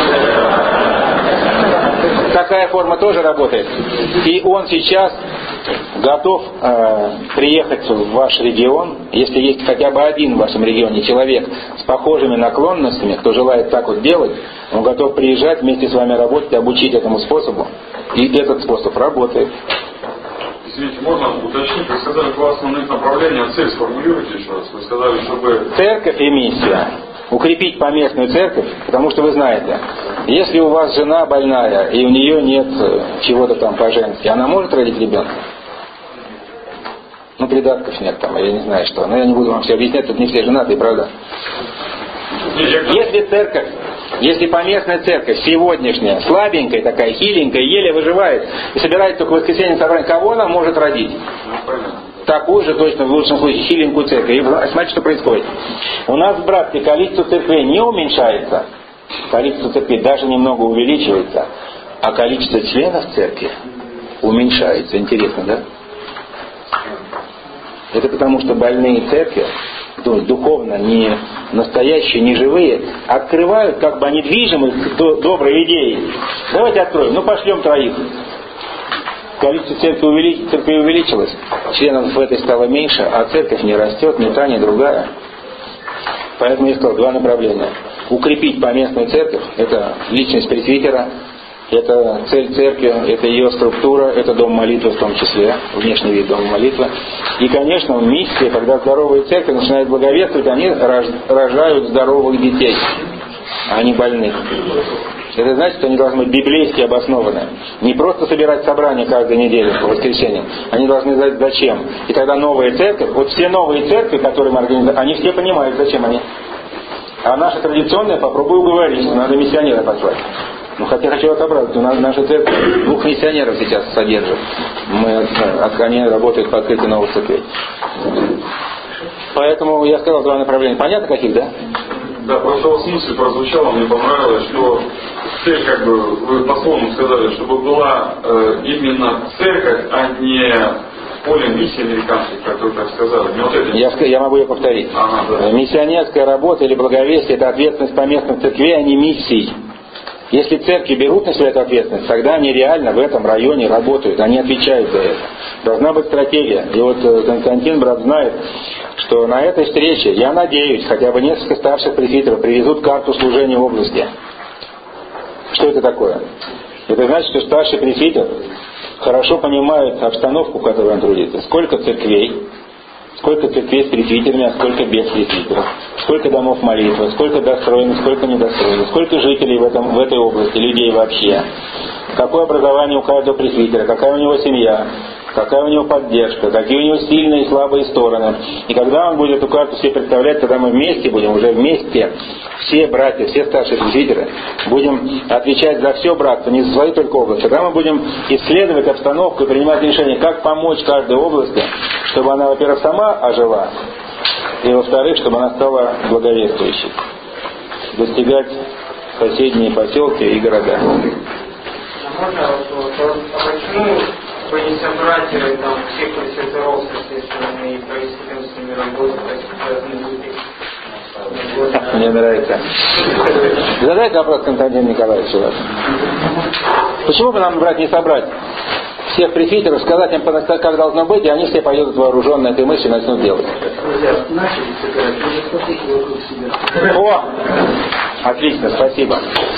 [SPEAKER 1] Такая форма тоже работает. И он сейчас готов приехать в ваш регион, если есть хотя бы один в вашем регионе человек с похожими наклонностями, кто желает так вот делать, он готов приезжать вместе с вами работать, обучить этому способу. И этот способ работает.
[SPEAKER 2] Извините, можно уточнить, вы сказали два основных направления, цель сформулируйте еще раз. Вы сказали, чтобы...
[SPEAKER 1] Церковь и миссия. Укрепить поместную церковь, потому что вы знаете, если у вас жена больная, и у нее нет чего-то там по-женски, она может родить ребенка? Ну, придатков нет там, я не знаю что. Но я не буду вам все объяснять, тут не все женатые, правда? Если церковь, если поместная церковь сегодняшняя, слабенькая такая, хиленькая, еле выживает, и собирает только в воскресенье собрание, кого она может родить? Такую же, точно, в лучшем случае, хиленькую церковь. И смотрите, что происходит. У нас в братстве количество церквей не уменьшается, количество церквей даже немного увеличивается, а количество членов церкви уменьшается. Интересно, да? Это потому, что больные церкви, духовно не настоящие, не живые, открывают, как бы они движимы доброй идеей. Давайте откроем, ну пошлем троих. Количество церкви увеличилось, членов в этой стало меньше, а церковь не растет, ни та, ни другая. Поэтому я сказал, два направления. Укрепить поместную церковь, это личность пресвитера, это цель церкви, это ее структура, это дом молитвы в том числе, внешний вид дома молитвы. И, конечно, миссия, когда здоровые церкви начинают благовествовать, они рожают здоровых детей, а не больных. Это значит, что они должны быть библейски обоснованы. Не просто собирать собрания каждую неделю по воскресеньям. Они должны знать зачем. И тогда новая церковь, вот все новые церкви, которые мы организуем, они все понимают, зачем они. А наша традиционная, попробую уговорить, что надо миссионера послать. Ну, хотя хочу вас обрадовать, у нас наша церковь 2 миссионеров сейчас содержит. Они работают по открытию новых церквей. Поэтому я сказал два направления. Понятно каких, да?
[SPEAKER 2] Да, просто в смысле прозвучало, мне понравилось, что цель, как бы, вы по-своему сказали, чтобы была именно церковь, а не поле миссии американских, как вы так сказали. Вот это...
[SPEAKER 1] Я могу ее повторить.
[SPEAKER 2] Ага, да.
[SPEAKER 1] Миссионерская работа или благовестие — это ответственность поместных церквей, а не миссий. Если церкви берут на себя эту ответственность, тогда они реально в этом районе работают, они отвечают за это. Должна быть стратегия. И вот Константин, брат, знает, что на этой встрече, я надеюсь, хотя бы несколько старших пресвитеров привезут карту служения в области. Что это такое? Это значит, что старший пресвитер хорошо понимает обстановку, в которой он трудится. Сколько церквей с пресвитерами, а сколько без пресвитеров. Сколько домов молитвы, сколько достроено, сколько недостроено. Сколько жителей в этой области, людей вообще. Какое образование у каждого пресвитера, какая у него семья. какая у него поддержка, какие у него сильные и слабые стороны. И когда он будет эту карту себе представлять, тогда мы вместе будем, уже вместе, все братья, все старшие пресвитеры, будем отвечать за все братство, не за свои только области. Тогда мы будем исследовать обстановку и принимать решение, как помочь каждой области, чтобы она, во-первых, сама ожила, и, во-вторых, чтобы она стала благовествующей, достигать соседние поселки и города.
[SPEAKER 4] Можно почему вы не собрать там всех пресвитеров, соответственно, и провести с ними работу,
[SPEAKER 1] Мне нравится. Задайте вопрос Константину Николаевичу. Почему бы нам, брать, не собрать всех пресвитеров, сказать им, как должно быть, и они все поедут вооруженные этой мыслью и начнут делать? О! Отлично, спасибо.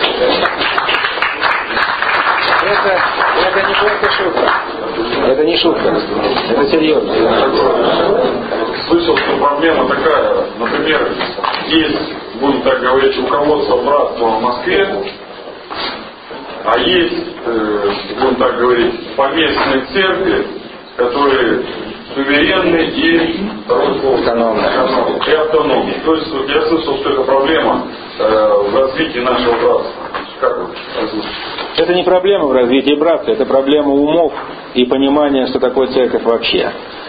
[SPEAKER 1] Это не просто шутка. Это не шутка. Это серьезно.
[SPEAKER 2] Слышал, что проблема такая. Например, есть, будем так говорить, руководство братства в Москве, а есть, будем так говорить, поместные церкви, которые суверенны и автономны. То есть я слышал, что это проблема в развитии нашего братства. Как вы озвучите?
[SPEAKER 1] Это не проблема в развитии братства, это проблема умов и понимания, что такое церковь вообще.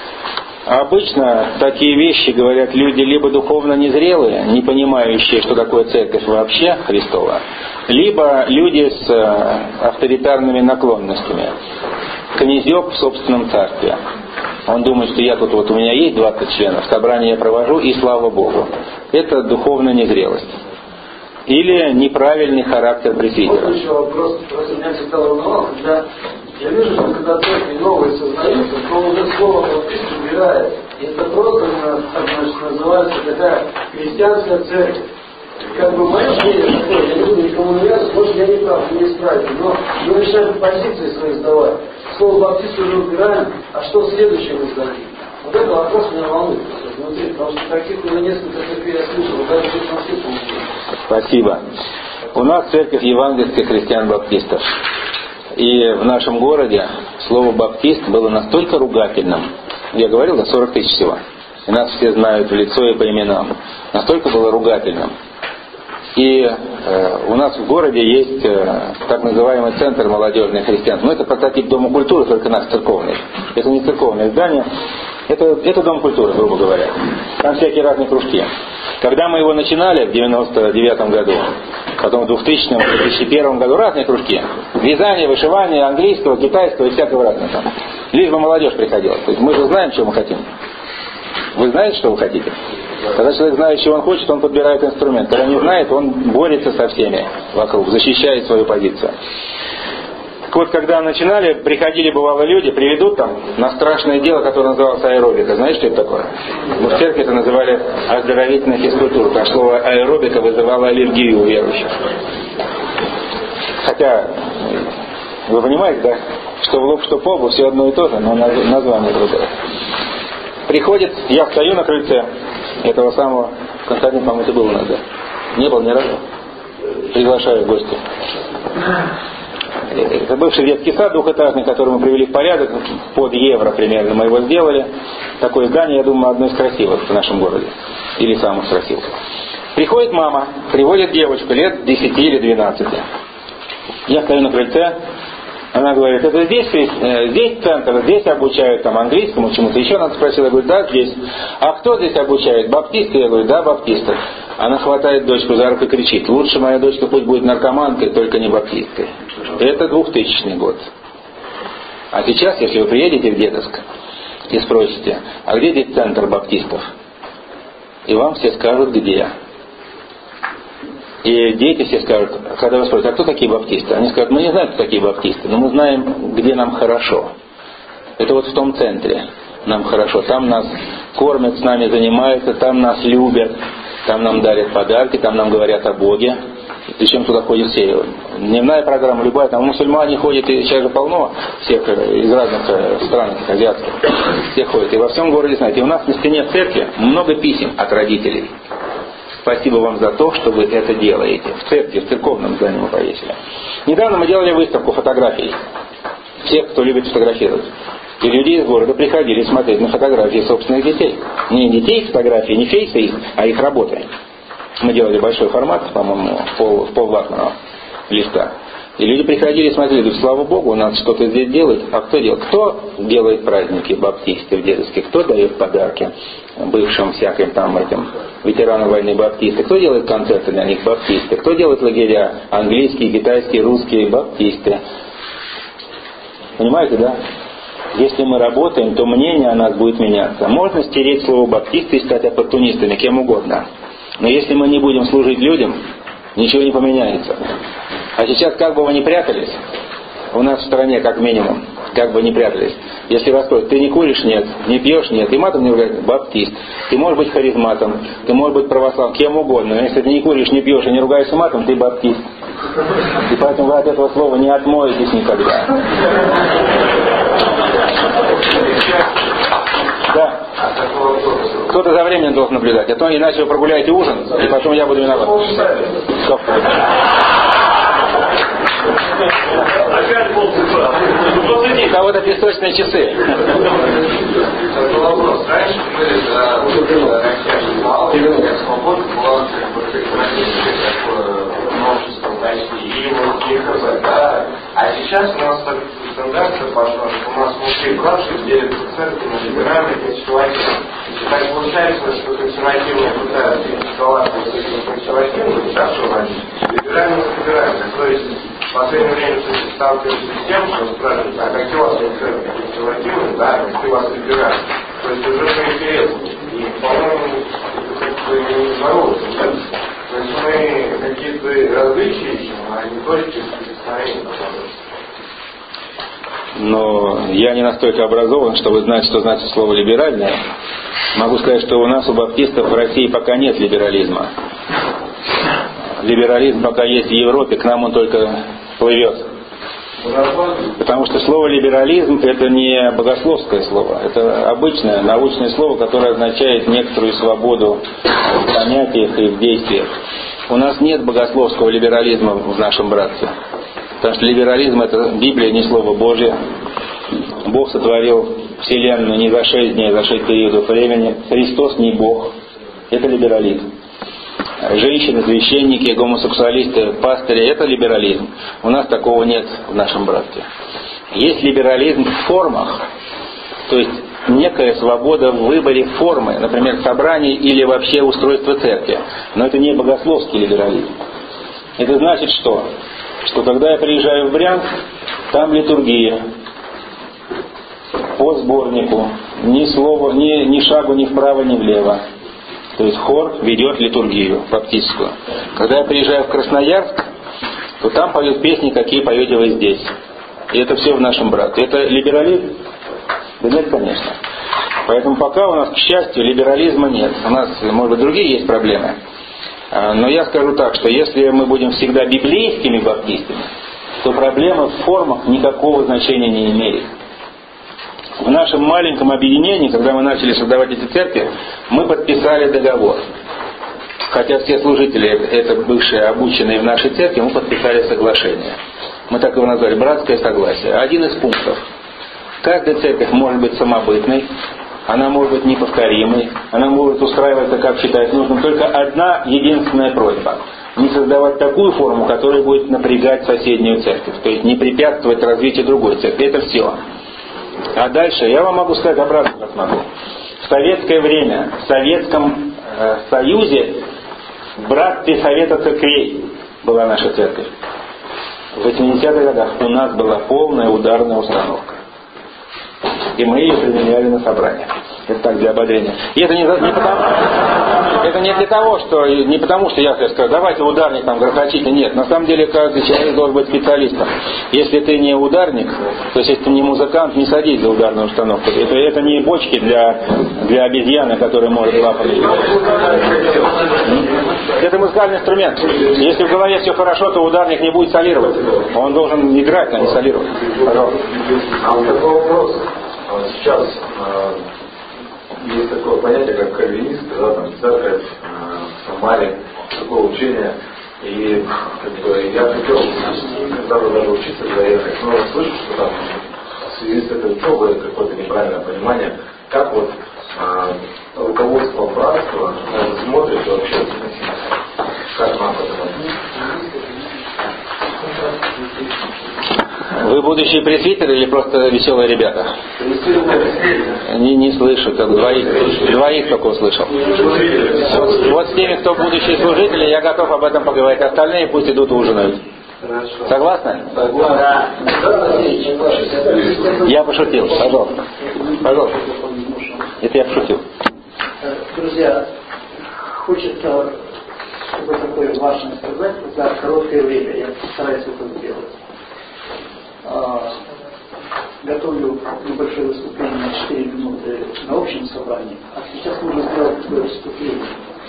[SPEAKER 1] Обычно такие вещи говорят люди либо духовно незрелые, не понимающие, что такое церковь вообще Христова, либо люди с авторитарными наклонностями. Князек в собственном царстве. Он думает, что я тут, вот у меня есть 20 членов, собрание я провожу, и слава Богу. Это духовная незрелость. Или неправильный характер пресвитера.
[SPEAKER 3] Вот еще вопрос, просто меня всегда волновал, когда я вижу, что когда церкви новые создаются, то уже слово баптист убирает. И это просто, значит, называется такая христианская церковь. Как бы мое мнение такое, я не буду никому навязывать, может я не прав, не исправить, но мы начинаем позиции свои сдавать. Слово баптист уже убираем, а что следующее мы сдадим? Вот этот вопрос меня волнует внутри, потому что таких уже несколько церквей я слышал, даже здесь на всех получилось.
[SPEAKER 1] Спасибо. У нас церковь евангельских христиан-баптистов. И в нашем городе слово «баптист» было настолько ругательным. Я говорил, да, 40 тысяч всего. И нас все знают в лицо и по именам. Настолько было ругательным. И у нас в городе есть так называемый центр молодежный христианства. Ну, это прототип Дома культуры, только наш церковный. Это не церковное здание. Это Дом культуры, грубо говоря. Там всякие разные кружки. Когда мы его начинали в 99 году, потом в 2000-м, 2001 году, разные кружки. Вязание, вышивание, английского, китайского и всякого разного там. Лишь бы молодежь приходила. То есть мы же знаем, что мы хотим. Вы знаете, что вы хотите? Когда человек знает, чего он хочет, он подбирает инструмент. Когда не знает, он борется со всеми вокруг, защищает свою позицию. Так вот, когда начинали, приходили, бывало, люди, приведут там на страшное дело, которое называлось аэробика. Знаете, что это такое? Мы в церкви это называли оздоровительной физкультурой. А слово аэробика вызывало аллергию у верующих. Хотя, вы понимаете, да? Что в лоб, что по лбу, все одно и то же, но название другое. Приходит, я стою на крыльце этого самого, Константин, по-моему, ты был у нас, да? Не был ни разу? Приглашаю гостя. Это бывший детский сад двухэтажный, который мы привели в порядок, под евро примерно мы его сделали. Такое здание, я думаю, одно из красивых в нашем городе. Или самых красивых. Приходит мама, приводит девочку лет 10 или 12. Я стою на крыльце. Она говорит, это здесь центр, здесь обучают там английскому, чему-то еще. Она спросила, говорит, да, здесь. А кто здесь обучает? Баптисты? Я говорю, да, баптисты. Она хватает дочку за руку и кричит, лучше моя дочка пусть будет наркоманкой, только не баптисткой. Это 2000 год. А сейчас, если вы приедете в Дедовск и спросите, а где здесь центр баптистов? И вам все скажут, где. И дети все скажут, когда вы спросите, а кто такие баптисты? Они скажут, мы не знаем, кто такие баптисты, но мы знаем, где нам хорошо. Это вот в том центре нам хорошо. Там нас кормят, с нами занимаются, там нас любят, там нам дарят подарки, там нам говорят о Боге. Причем туда ходят все. Дневная программа любая, там мусульмане ходят, и сейчас же полно всех из разных стран азиатских. Все ходят. И во всем городе, знаете, и у нас на стене церкви много писем от родителей. Спасибо вам за то, что вы это делаете. В церкви, в церковном здании мы повесили. Недавно мы делали выставку фотографий. Всех, кто любит фотографировать. И люди из города приходили смотреть на фотографии собственных детей. Не детей фотографии, не фейсы их, а их работы. Мы делали большой формат, по-моему, в полватного листа. И люди приходили и смотрели, говорят, слава Богу, у нас что-то здесь делают. А кто делает? Кто делает праздники баптисты в дедовских? Кто дает подарки бывшим всяким там этим ветеранам войны баптисты? Кто делает концерты для них? Баптисты. Кто делает лагеря? Английские, китайские, русские, баптисты. Понимаете, да? Если мы работаем, то мнение о нас будет меняться. Можно стереть слово баптисты и стать оппортунистами, кем угодно. Но если мы не будем служить людям, ничего не поменяется. А сейчас, как бы вы ни прятались, у нас в стране, как минимум, как бы ни прятались, если вас спросят, ты не куришь? Нет. Не пьешь? Нет. И матом не ругают? Баптист. Ты можешь быть харизматом, ты можешь быть православным, кем угодно. Но если ты не куришь, не пьешь и не ругаешься матом, ты баптист. И поэтому вы от этого слова не отмоетесь никогда. Да. Кто-то за временем должен наблюдать, а то иначе вы прогуляете ужин, и потом я буду виноват. У кого-то песочные часы.
[SPEAKER 5] Такой вопрос. Раньше были свобода была такое новшество почти и КП, да. А сейчас у нас тенденция пошла, что у нас мужские правшие делятся церкви на либеральные и консервативные. И так получается, что консервативные пытаются интегрироваться с этим консервативным, сейчас либеральные с либеральными. То есть в последнее время сталкиваемся с тем, что спрашивают, а какие у вас церкви консервативные, да, а какие у вас либеральные. То есть уже по интересам. И, по-моему, это как-то не здоровится. То есть мы какие-то различия ищем, а не точки соприкосновения.
[SPEAKER 1] Но я не настолько образован, чтобы знать, что значит слово «либеральное». Могу сказать, что у нас, у баптистов, в России пока нет либерализма. Либерализм пока есть в Европе, к нам он только плывет. Потому что слово «либерализм» — это не богословское слово. Это обычное научное слово, которое означает некоторую свободу в понятиях и в действиях. У нас нет богословского либерализма в нашем братстве. Потому что либерализм — это Библия, не Слово Божье. Бог сотворил Вселенную не за 6 дней, а за 6 периодов времени. Христос не Бог. Это либерализм. Женщины, священники, гомосексуалисты, пастыри — это либерализм. У нас такого нет в нашем братстве. Есть либерализм в формах, то есть некая свобода в выборе формы, например, собраний или вообще устройства церкви. Но это не богословский либерализм. Это значит что? Что когда я приезжаю в Брянск, там литургия по сборнику, ни слова, ни шагу ни вправо, ни влево. То есть хор ведет литургию баптистскую. Когда я приезжаю в Красноярск, то там поют песни, какие поете вы здесь. И это все в нашем братстве. Это либерализм? Да нет, конечно. Поэтому пока у нас, к счастью, либерализма нет. У нас, может быть, другие есть проблемы. Но я скажу так, что если мы будем всегда библейскими баптистами, то проблема в формах никакого значения не имеет. В нашем маленьком объединении, когда мы начали создавать эти церкви, мы подписали договор. Хотя все служители, это бывшие обученные в нашей церкви, мы подписали соглашение. Мы так его назвали, братское согласие. Один из пунктов. Каждая церковь может быть самобытной, она может быть неповторимой, она может устраиваться, как считает нужным. Только одна единственная просьба. Не создавать такую форму, которая будет напрягать соседнюю церковь. То есть не препятствовать развитию другой церкви. Это все. А дальше я вам могу сказать обратно, как могу. В советское время, в Советском Союзе, в братстве Совета Церквей была наша церковь. В 80-х годах у нас была полная ударная установка. И мы ее применяли на собрание. Это так, для ободрения. И это не для того, что не потому, что я скажу, давайте ударник там грохочите. Нет, на самом деле каждый человек должен быть специалистом. Если ты не ударник, то есть если ты не музыкант, не садись за ударную установку. Это не бочки для обезьяны, которая может лапать. Это музыкальный инструмент. Если в голове все хорошо, то ударник не будет солировать. Он должен играть, а не солировать. Пожалуйста.
[SPEAKER 6] А вот такой вопрос. Сейчас есть такое понятие, как кальвинисты, да, там церковь, Самаре, такое учение. И как бы, я хотел даже учиться, когда ехать, но слышу, что там в связи с этой учебой какое-то неправильное понимание, как вот руководство братства смотрит вообще, как нам это
[SPEAKER 1] Вы будущие пресвитеры или просто веселые ребята? Не слышу, как двоих только услышал. Вот с теми, кто будущие служители, я готов об этом поговорить. Остальные пусть идут ужинают. Согласны?
[SPEAKER 3] Да.
[SPEAKER 1] Я пошутил. Пожалуйста. Пожалуйста. Это я пошутил.
[SPEAKER 7] Друзья, хочется, чтобы такое важное сказать, за короткое время. Я постараюсь это сделать. Готовлю небольшое выступление на 4 минуты на общем собрании, а сейчас нужно сделать такое выступление.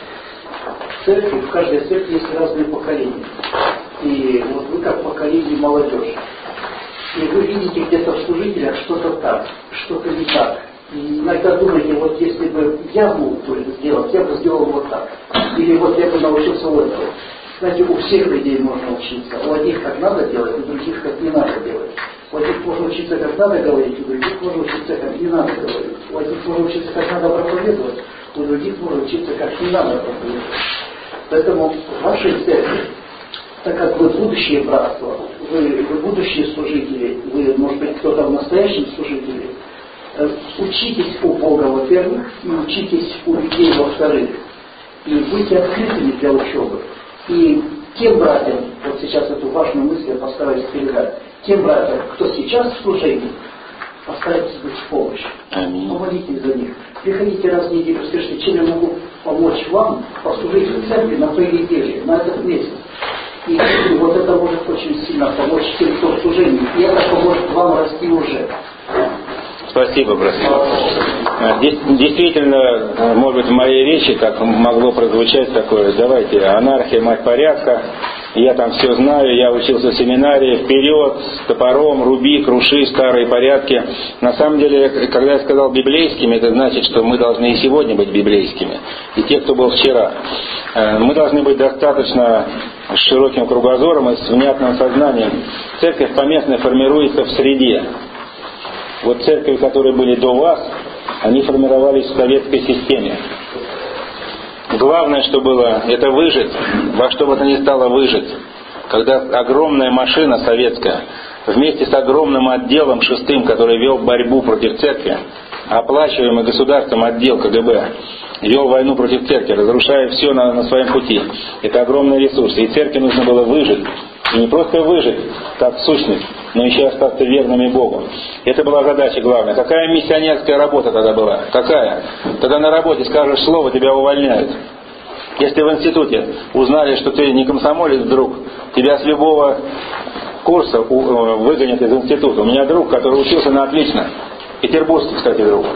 [SPEAKER 7] В церкви, в каждой церкви есть разные поколения. И вот вы как поколение молодежи. И вы видите где-то в служителях что-то так, что-то не так. И иногда думаете, вот если бы я мог это сделать, я бы сделал вот так. Или вот я бы научился вот этого. Знаете, у всех людей можно учиться. У одних как надо делать, у других как не надо делать. У одних можно учиться как надо говорить, у других можно учиться как не надо говорить. У одних можно учиться как надо проповедовать, у других можно учиться как не надо проповедовать. Поэтому в вашей церкви, так как вы будущее братство, вы будущие служители, вы, может быть, кто-то в настоящем служителе, учитесь у Бога, во-первых, и учитесь у людей, во-вторых. И будьте открытыми для учебы. И тем братьям, вот сейчас эту важную мысль я постараюсь передать, тем братьям, кто сейчас в служении, постарайтесь быть в помощь. Помолитесь за них. Приходите раз в неделю, скажите, чем я могу помочь вам послужить в церкви на той неделе, на этот месяц. И вот это может очень сильно помочь тем, кто в служении. И это поможет вам расти уже.
[SPEAKER 1] Спасибо, брат. Действительно, может быть, в моей речи как могло прозвучать такое: давайте, анархия, мать порядка, я там все знаю, я учился в семинарии, вперед, с топором, руби, круши старые порядки. На самом деле, когда я сказал библейскими, это значит, что мы должны и сегодня быть библейскими. И те, кто был вчера. Мы должны быть достаточно с широким кругозором и с внятным сознанием. Церковь поместная формируется в среде. Вот церкви, которые были до вас, они формировались в советской системе. Главное, что было, это выжить, во что бы то ни стало выжить. Когда огромная машина советская, вместе с огромным отделом шестым, который вел борьбу против церкви, оплачиваемый государством отдел КГБ, вел войну против церкви, разрушая все на своем пути. Это огромные ресурсы. И церкви нужно было выжить. И не просто выжить, как сущность, но еще остаться верными Богу. Это была задача главная. Какая миссионерская работа тогда была? Какая? Тогда на работе скажешь слово, тебя увольняют. Если в институте узнали, что ты не комсомолец вдруг, тебя с любого курса выгонят из института. У меня друг, который учился на отлично. Петербургский, кстати, друг.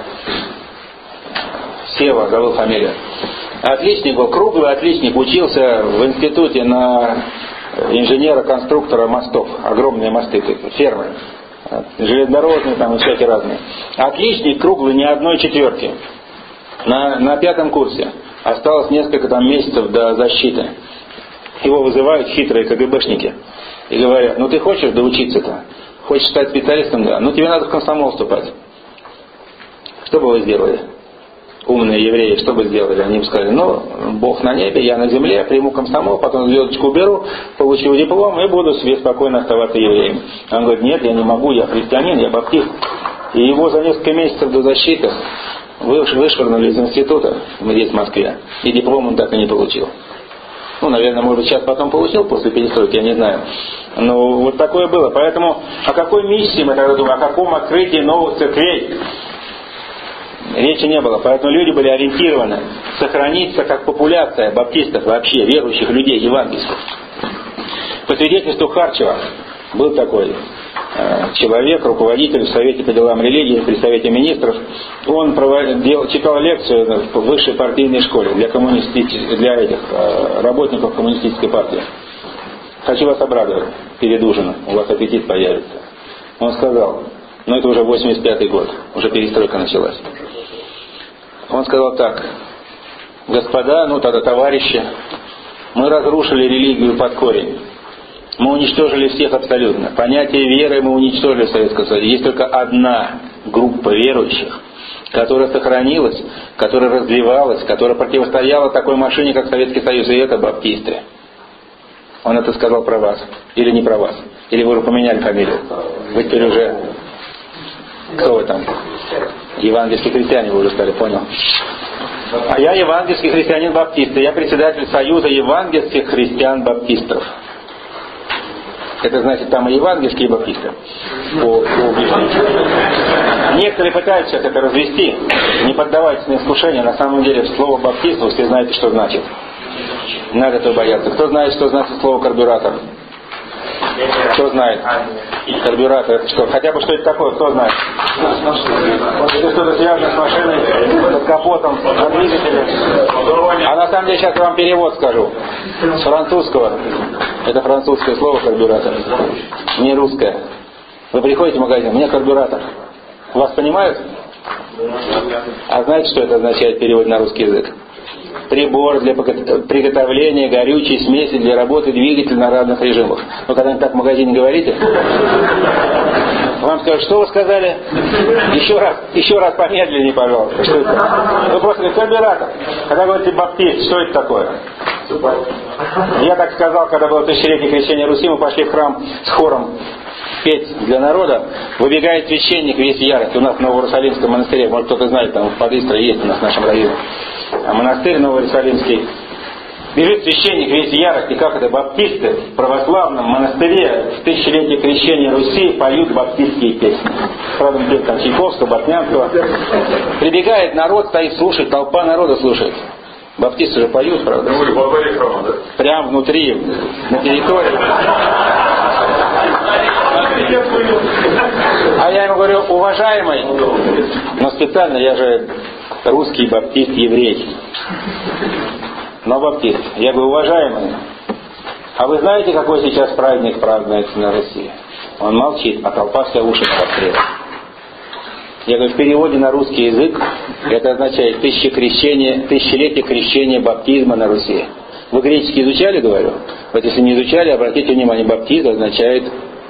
[SPEAKER 1] Сева, забыл фамилию. Отличник был, круглый отличник, учился в институте на инженера-конструктора мостов. Огромные мосты, фермы. Железнодорожные там и всякие разные. Отличник, круглый, ни одной четверки. На 5 курсе. Осталось несколько там месяцев до защиты. Его вызывают хитрые КГБшники. И говорят: ну ты хочешь доучиться-то? Хочешь стать специалистом? Да. Ну тебе надо в комсомол вступать. Что бы вы сделали? Умные евреи, что бы сделали? Они бы сказали: ну, Бог на небе, я на земле, приму комсомол, потом звездочку уберу, получу диплом и буду себе спокойно оставаться евреем. Он говорит: нет, я не могу, я христианин, я баптист. И его за несколько месяцев до защиты вышвырнули из института, здесь в Москве, и диплом он так и не получил. Ну, наверное, может, сейчас потом получил после перестройки, я не знаю. Но вот такое было. Поэтому о какой миссии мы тогда думаем, о каком открытии новых церквей речи не было. Поэтому люди были ориентированы сохраниться как популяция баптистов вообще, верующих людей, евангельских. По свидетельству Харчева был такой человек, руководитель в Совете по делам религии, при Совете министров. Он читал лекцию в высшей партийной школе для работников коммунистической партии. Хочу вас обрадовать перед ужином, у вас аппетит появится. Он сказал, но это уже 85-й год, уже перестройка началась. Он сказал так: господа, тогда товарищи, мы разрушили религию под корень. Мы уничтожили всех абсолютно. Понятие веры мы уничтожили в Советском Союзе. Есть только одна группа верующих, которая сохранилась, которая развивалась, которая противостояла такой машине, как Советский Союз, и это баптисты. Он это сказал про вас. Или не про вас. Или вы уже поменяли фамилию. Вы теперь уже... Кто вы там? Евангельские христиане вы уже стали, понял? А я евангельский христианин-баптист. Я председатель Союза евангельских христиан-баптистов. Это значит, там и евангельские, и баптисты. По убеждению. Некоторые пытаются сейчас это развести. Не поддавайтесь на искушение. На самом деле слово баптист, вы все знаете, что значит. Не надо этого бояться. Кто знает, что значит слово карбюратор? Кто знает? Карбюратор это что? Хотя бы что это такое, кто знает? Это что-то связано с машиной, с капотом, с двигателем. А на самом деле сейчас я вам перевод скажу. С французского. Это французское слово карбюратор. Не русское. Вы приходите в магазин, у меня карбюратор. Вас понимают? А знаете, что это означает в переводе на русский язык? Прибор для приготовления горючей смеси для работы двигателя на разных режимах. Вы когда-нибудь так в магазине говорите? Вам скажут, что вы сказали? Еще раз помедленнее, пожалуйста. Что это? Вы просто говорите, карбюратор. Когда говорите баптист, что это такое? Я так сказал, когда было тысячелетие крещения Руси, мы пошли в храм с хором петь для народа. Выбегает священник весь ярок. У нас в Новоиерусалимском монастыре, может кто-то знает, там в Подыстре есть у нас в нашем районе. А монастырь Новоиерусалимский. Бежит священник весь ярок, и как это, баптисты в православном монастыре в тысячелетие крещения Руси поют баптистские песни. Правда, песнь там Чайковского, Бортнянского. Прибегает народ, стоит, слушает, толпа народа слушает. Баптисты же поют, правда?
[SPEAKER 2] Вы во дворе храма, да?
[SPEAKER 1] Прямо внутри, на территории. А я ему говорю, уважаемый, но специально, я же русский баптист, еврей. Но баптист. Я говорю, уважаемый, а вы знаете, какой сейчас праздник празднуется на Руси? Он молчит, а толпа вся уши навострила. Я говорю, в переводе на русский язык это означает тысячелетие крещения баптизма на Руси. Вы греческий изучали, говорю? Вот если не изучали, обратите внимание, баптизм означает...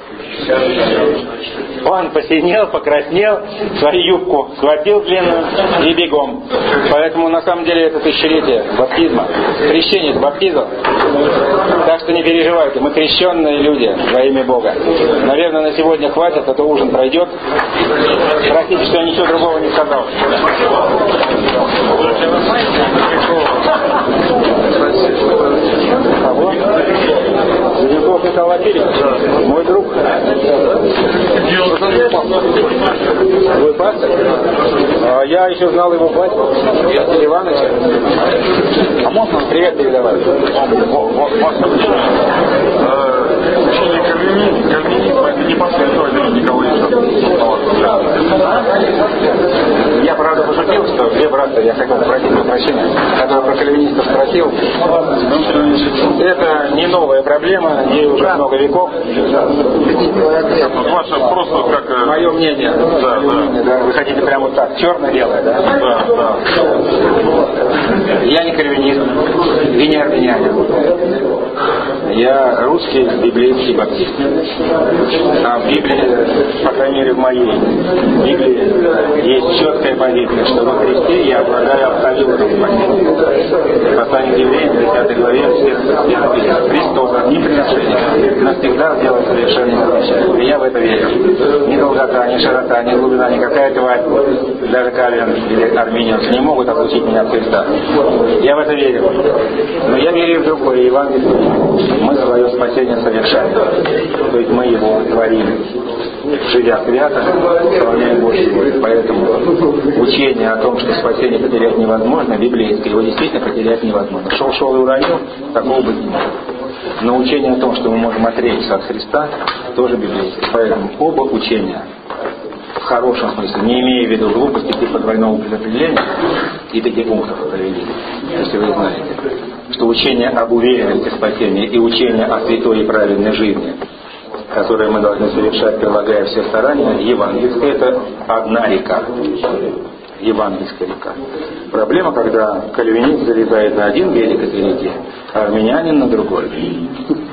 [SPEAKER 1] Он посинел, покраснел, свою юбку схватил длинную и бегом. Поэтому на самом деле это тысячелетие баптизма. Крещение это баптизм. Так что не переживайте, мы крещенные люди во имя Бога. Наверное, на сегодня хватит, а то ужин пройдет. Простите, что я ничего другого не сказал. Кого? Зеленков Николай Васильевич, мой друг. Вы пастор? Я еще знал его батю, Василия Ивановича. А можно привет передавать?
[SPEAKER 2] Учение кальвинизма это не последовательность никого еще.
[SPEAKER 1] Я, правда, пошутил, что две брата, я хотел просить прощения, который про кальвинистов спросил. Это не новая проблема, ей уже много веков.
[SPEAKER 2] Ваше просто как...
[SPEAKER 1] Мое мнение. Да. Вы хотите прямо вот так, черно-белое, да?
[SPEAKER 2] Да.
[SPEAKER 1] Я не кальвинист и не армянин. Я русский библейский баптист. А в Библии, по крайней мере в моей Библии, есть четкая позиция, что во Христе я обладаю абсолютным спасением. Послание к евреям, 10 главе, все написано: Христос одним приношением навсегда сделал совершенным завещание. И я в это верю. Ни долгота, ни широта, ни глубина, никакая тварь, даже Кальвин или Арминиус не могут отлучить меня от Христа. Я в это верю. Но я верю в другое Евангелие. Мы свое спасение совершаем. То есть мы его творим, живя свято, исполняем Божью волю. Поэтому учение о том, что спасение потерять невозможно, библейское, его действительно потерять невозможно. Шел и уронил, такого быть не может. Но учение о том, что мы можем отречься от Христа, тоже библейское. Поэтому оба учения, в хорошем смысле, не имея в виду глупости типа двойного предопределения и таких пунктов провели, если вы знаете, что учение об уверенности спасения и учение о святой и правильной жизни, которые мы должны совершать, прилагая все старания, евангельская — это одна река. Евангельская река. Проблема, когда кальвинист залезает на один берег этой реки, а армянин на другой.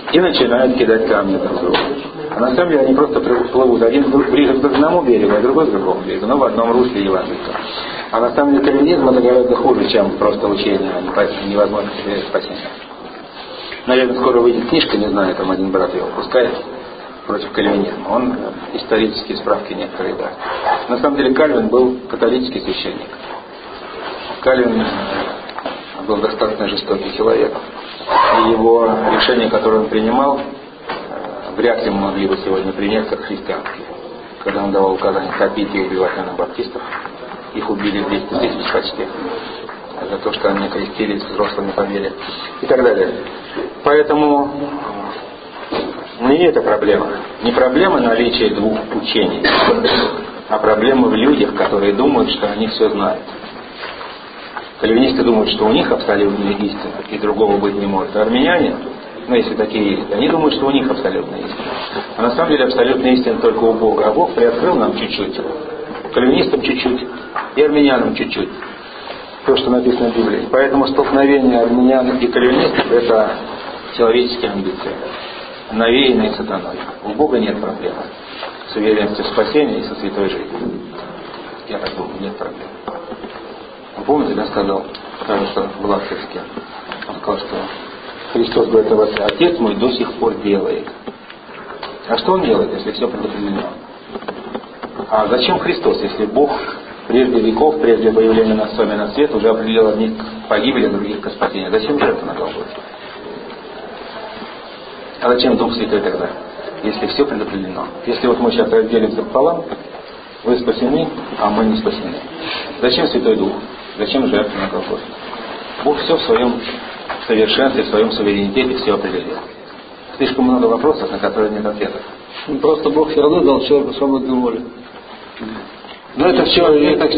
[SPEAKER 1] и начинают кидать камни друг другу. А на самом деле они просто плывут. Один ближе к одному берегу, а другой к другому берегу, но в одном русле Евангелия. А на самом деле кальвинизм это гораздо хуже, чем просто учение о невозможности спасения. Наверное, скоро выйдет книжка, не знаю, там один брат ее выпускает, против кальвинизма. Он исторические справки некоторые даст. На самом деле Кальвин был католический священник. Кальвин был достаточно жестокий человек. И его решения, которые он принимал, вряд ли мы могли бы сегодня принять как христианские. Когда он давал указание топить и убивать анабаптистов, их убили 200 тысяч почти за то, что они крестились взрослыми по вере и так далее. Поэтому не это проблема. Не проблема наличия двух учений, а проблема в людях, которые думают, что они все знают. Кальвинисты думают, что у них абсолютная истина, и другого быть не может. А армяне, если такие есть, они думают, что у них абсолютная истина. А на самом деле абсолютная истина только у Бога. А Бог приоткрыл нам чуть-чуть. Кальвинистам чуть-чуть, и армянянам чуть-чуть. То, что написано в Библии. Поэтому столкновение армян и кальвинистов — это человеческие амбиции, навеянные сатаной. У Бога нет проблемы с уверенностью в спасении и со святой жизнью. Я так думаю, нет проблем. Вы помните, я сказал, кажется, в Латвийске, он сказал, что Христос говорит об этом: Отец мой до сих пор делает. А что он делает, если все предопределено? А зачем Христос, если Бог прежде веков, прежде появления нас с вами на свет, уже определил одних к погибели, других к спасению? Зачем жертва на Голгофе? А зачем Дух Святой тогда, если все предопределено? Если вот мы сейчас разделимся пополам, вы спасены, а мы не спасены. Зачем Святой Дух? Зачем жертва на Голгофе? Бог все в своем совершенстве, в своем суверенитете все определил. Слишком много вопросов, на которые нет ответов.
[SPEAKER 3] Просто Бог все равно дал человеку свободную волю.
[SPEAKER 1] Но это все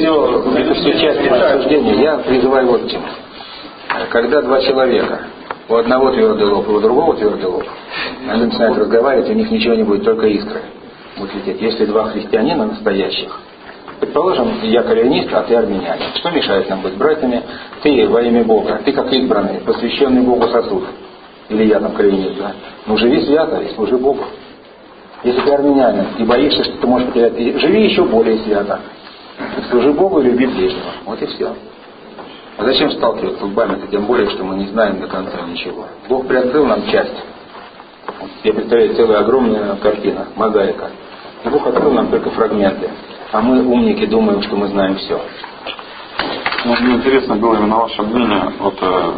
[SPEAKER 1] части рассуждения. Я призываю вот к чему. Когда два человека, у одного твердый лоб, у другого твердый лоб, они начинают разговаривать, у них ничего не будет, только искры будут лететь. Если два христианина настоящих, предположим, я кальвинист, а ты армянянин, что мешает нам быть братьями? Ты во имя Бога, ты как избранный, посвященный Богу сосуд, или я там кальвинист, да? Ну живи свято и служи Богу. Если ты армянянин и боишься, что ты можешь потерять, живи еще более свято. Служи Богу и люби ближнего. Вот и все. А зачем сталкиваться лбами-то, тем более, что мы не знаем до конца ничего. Бог приоткрыл нам часть. Я представляю, целая огромная картина, мозаика. И Бог открыл нам только фрагменты. А мы, умники, думаем, что мы знаем все.
[SPEAKER 2] Ну, мне интересно было именно ваше мнение. Вот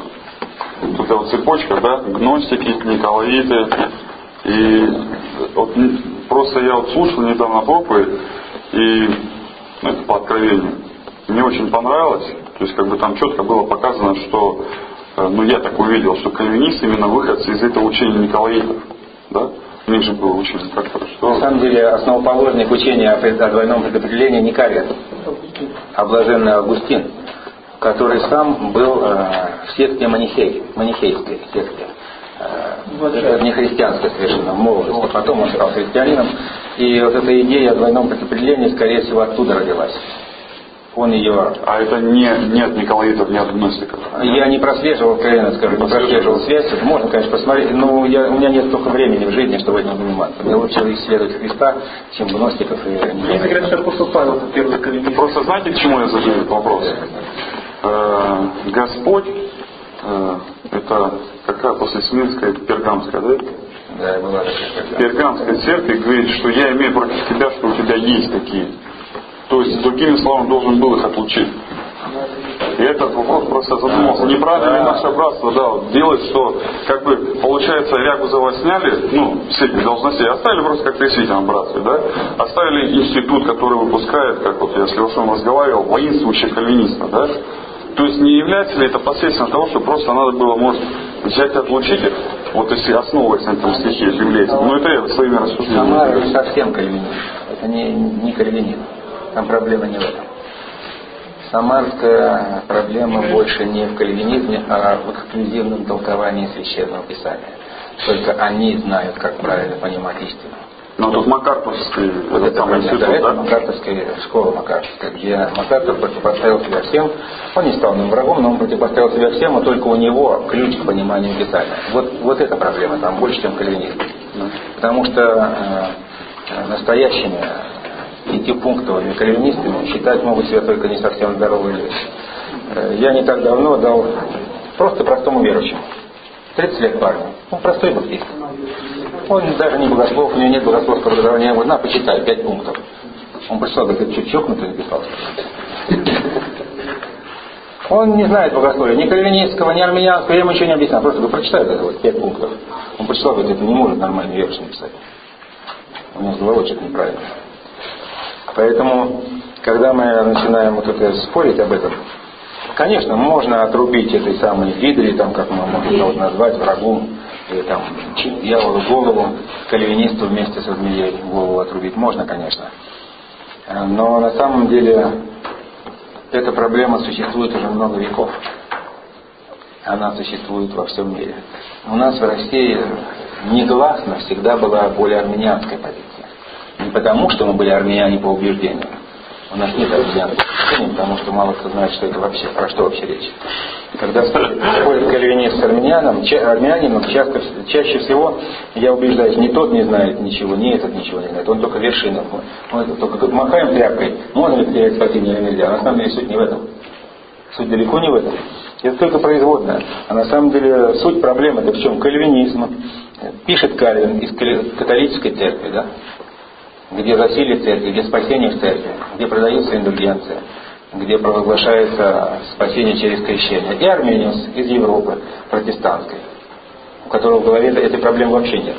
[SPEAKER 2] эта вот цепочка, да, гностики, николаиты. И вот просто я вот слушал недавно проповедь, и это по откровению. Мне очень понравилось. То есть как бы там четко было показано, что, ну я так увидел, что кальвинисты именно выходцы из этого учения николаитов. Да? У них же было учение как-то. Что...
[SPEAKER 1] На самом деле основоположник учения о двойном предопределении не Кальвин, а блаженный Августин, который сам был в секте манихейской секте. Это не христианская совершенно, в молодости. Потом он стал христианином. И вот эта идея о двойном предопределении, скорее всего, оттуда родилась. Он ее...
[SPEAKER 2] А это нет николаитов, нет гностиков?
[SPEAKER 1] Я не прослеживал, откровенно скажу, не прослеживал связь. Это можно, конечно, посмотреть, но у меня нет столько времени в жизни, чтобы этим заниматься. Мне лучше исследовать Христа, чем гностиков и...
[SPEAKER 3] Мне говорят, что апостол Павел первый кальвинист.
[SPEAKER 2] Просто знаете, к чему я задаю этот вопрос? Господь, это какая после Смирнская, Пергамская, да?
[SPEAKER 1] Да, была такая.
[SPEAKER 2] Пергамская церковь говорит, что я имею против тебя, что у тебя есть такие. То есть, другими словами, должен был их отлучить. И этот вопрос просто задумался. Неправильно ли наше братство, да, вот, делает, что, как бы, получается, Рягузова сняли, ну, с этих должностей, оставили просто как пресвитером братстве, да, оставили институт, который выпускает, как вот я с Левшом разговаривал, воинствующих кальвинистов, да. То есть, не является ли это последствием того, что просто надо было, может, взять и отлучить их, вот если основываясь на этом стихе библейском. Ну, это я своими рассуждениями.
[SPEAKER 1] Самара не совсем кальвинист. Это не кальвинизм. Там проблема не в этом. Самарская проблема больше не в кальвинизме, а в эксклюзивном толковании Священного Писания. Только они знают, как правильно понимать истину.
[SPEAKER 8] Но тут Макартовский,
[SPEAKER 1] Вот это
[SPEAKER 8] самый институт,
[SPEAKER 1] это
[SPEAKER 8] да?
[SPEAKER 1] Макартовская школа Макартовская, где Макартов противопоставил себя всем. Он не стал нам врагом, но он противопоставил себя всем, и только у него ключ к пониманию Писания. Вот эта проблема там больше, чем кальвинизм. Потому что настоящими пятипунктовыми кальвинистами считать могут себя только не совсем здоровые люди. Я не так давно дал просто простому верующему. 30 лет парню. Он простой баптист. Он даже не богослов, у него нет богословского образования. Я ему, на, почитай, 5 пунктов. Он пришел, говорит, что чокнутый написал. Он не знает богословия, ни кальвинистского, ни армянского, я ему ничего не объяснял. Просто говорю, прочитай это вот 5 пунктов. Он прочитал, говорит, это не может нормальный верующий написать. У него с головой что-то неправильно. Поэтому, когда мы начинаем вот это спорить об этом, конечно, можно отрубить этой самой гидре, там, как мы можем его назвать, врагу, или там дьяволу голову, кальвинисту вместе со змеей голову отрубить. Можно, конечно. Но на самом деле эта проблема существует уже много веков. Она существует во всем мире. У нас в России негласно всегда была более армянская позиция. Не потому, что мы были армяне по убеждению. У нас нет армянских убеждений, потому что мало кто знает, что это вообще, про что вообще речь. Когда спорит кальвинист с армянином, чаще всего я убеждаюсь, ни тот не знает ничего, ни этот ничего не знает. Он только вершина. Мы только махаем тряпкой, можно ли потерять спасение или нельзя. А на самом деле суть не в этом. Суть далеко не в этом. Это только производная. А на самом деле суть проблемы это в чем? Кальвинизм. Пишет Кальвин из католической церкви, да? Где засилие церкви, где спасение в церкви, где продается индульгенция, где провозглашается спасение через крещение. И Армениус из Европы, протестантской, у которого в голове этой проблемы вообще нет.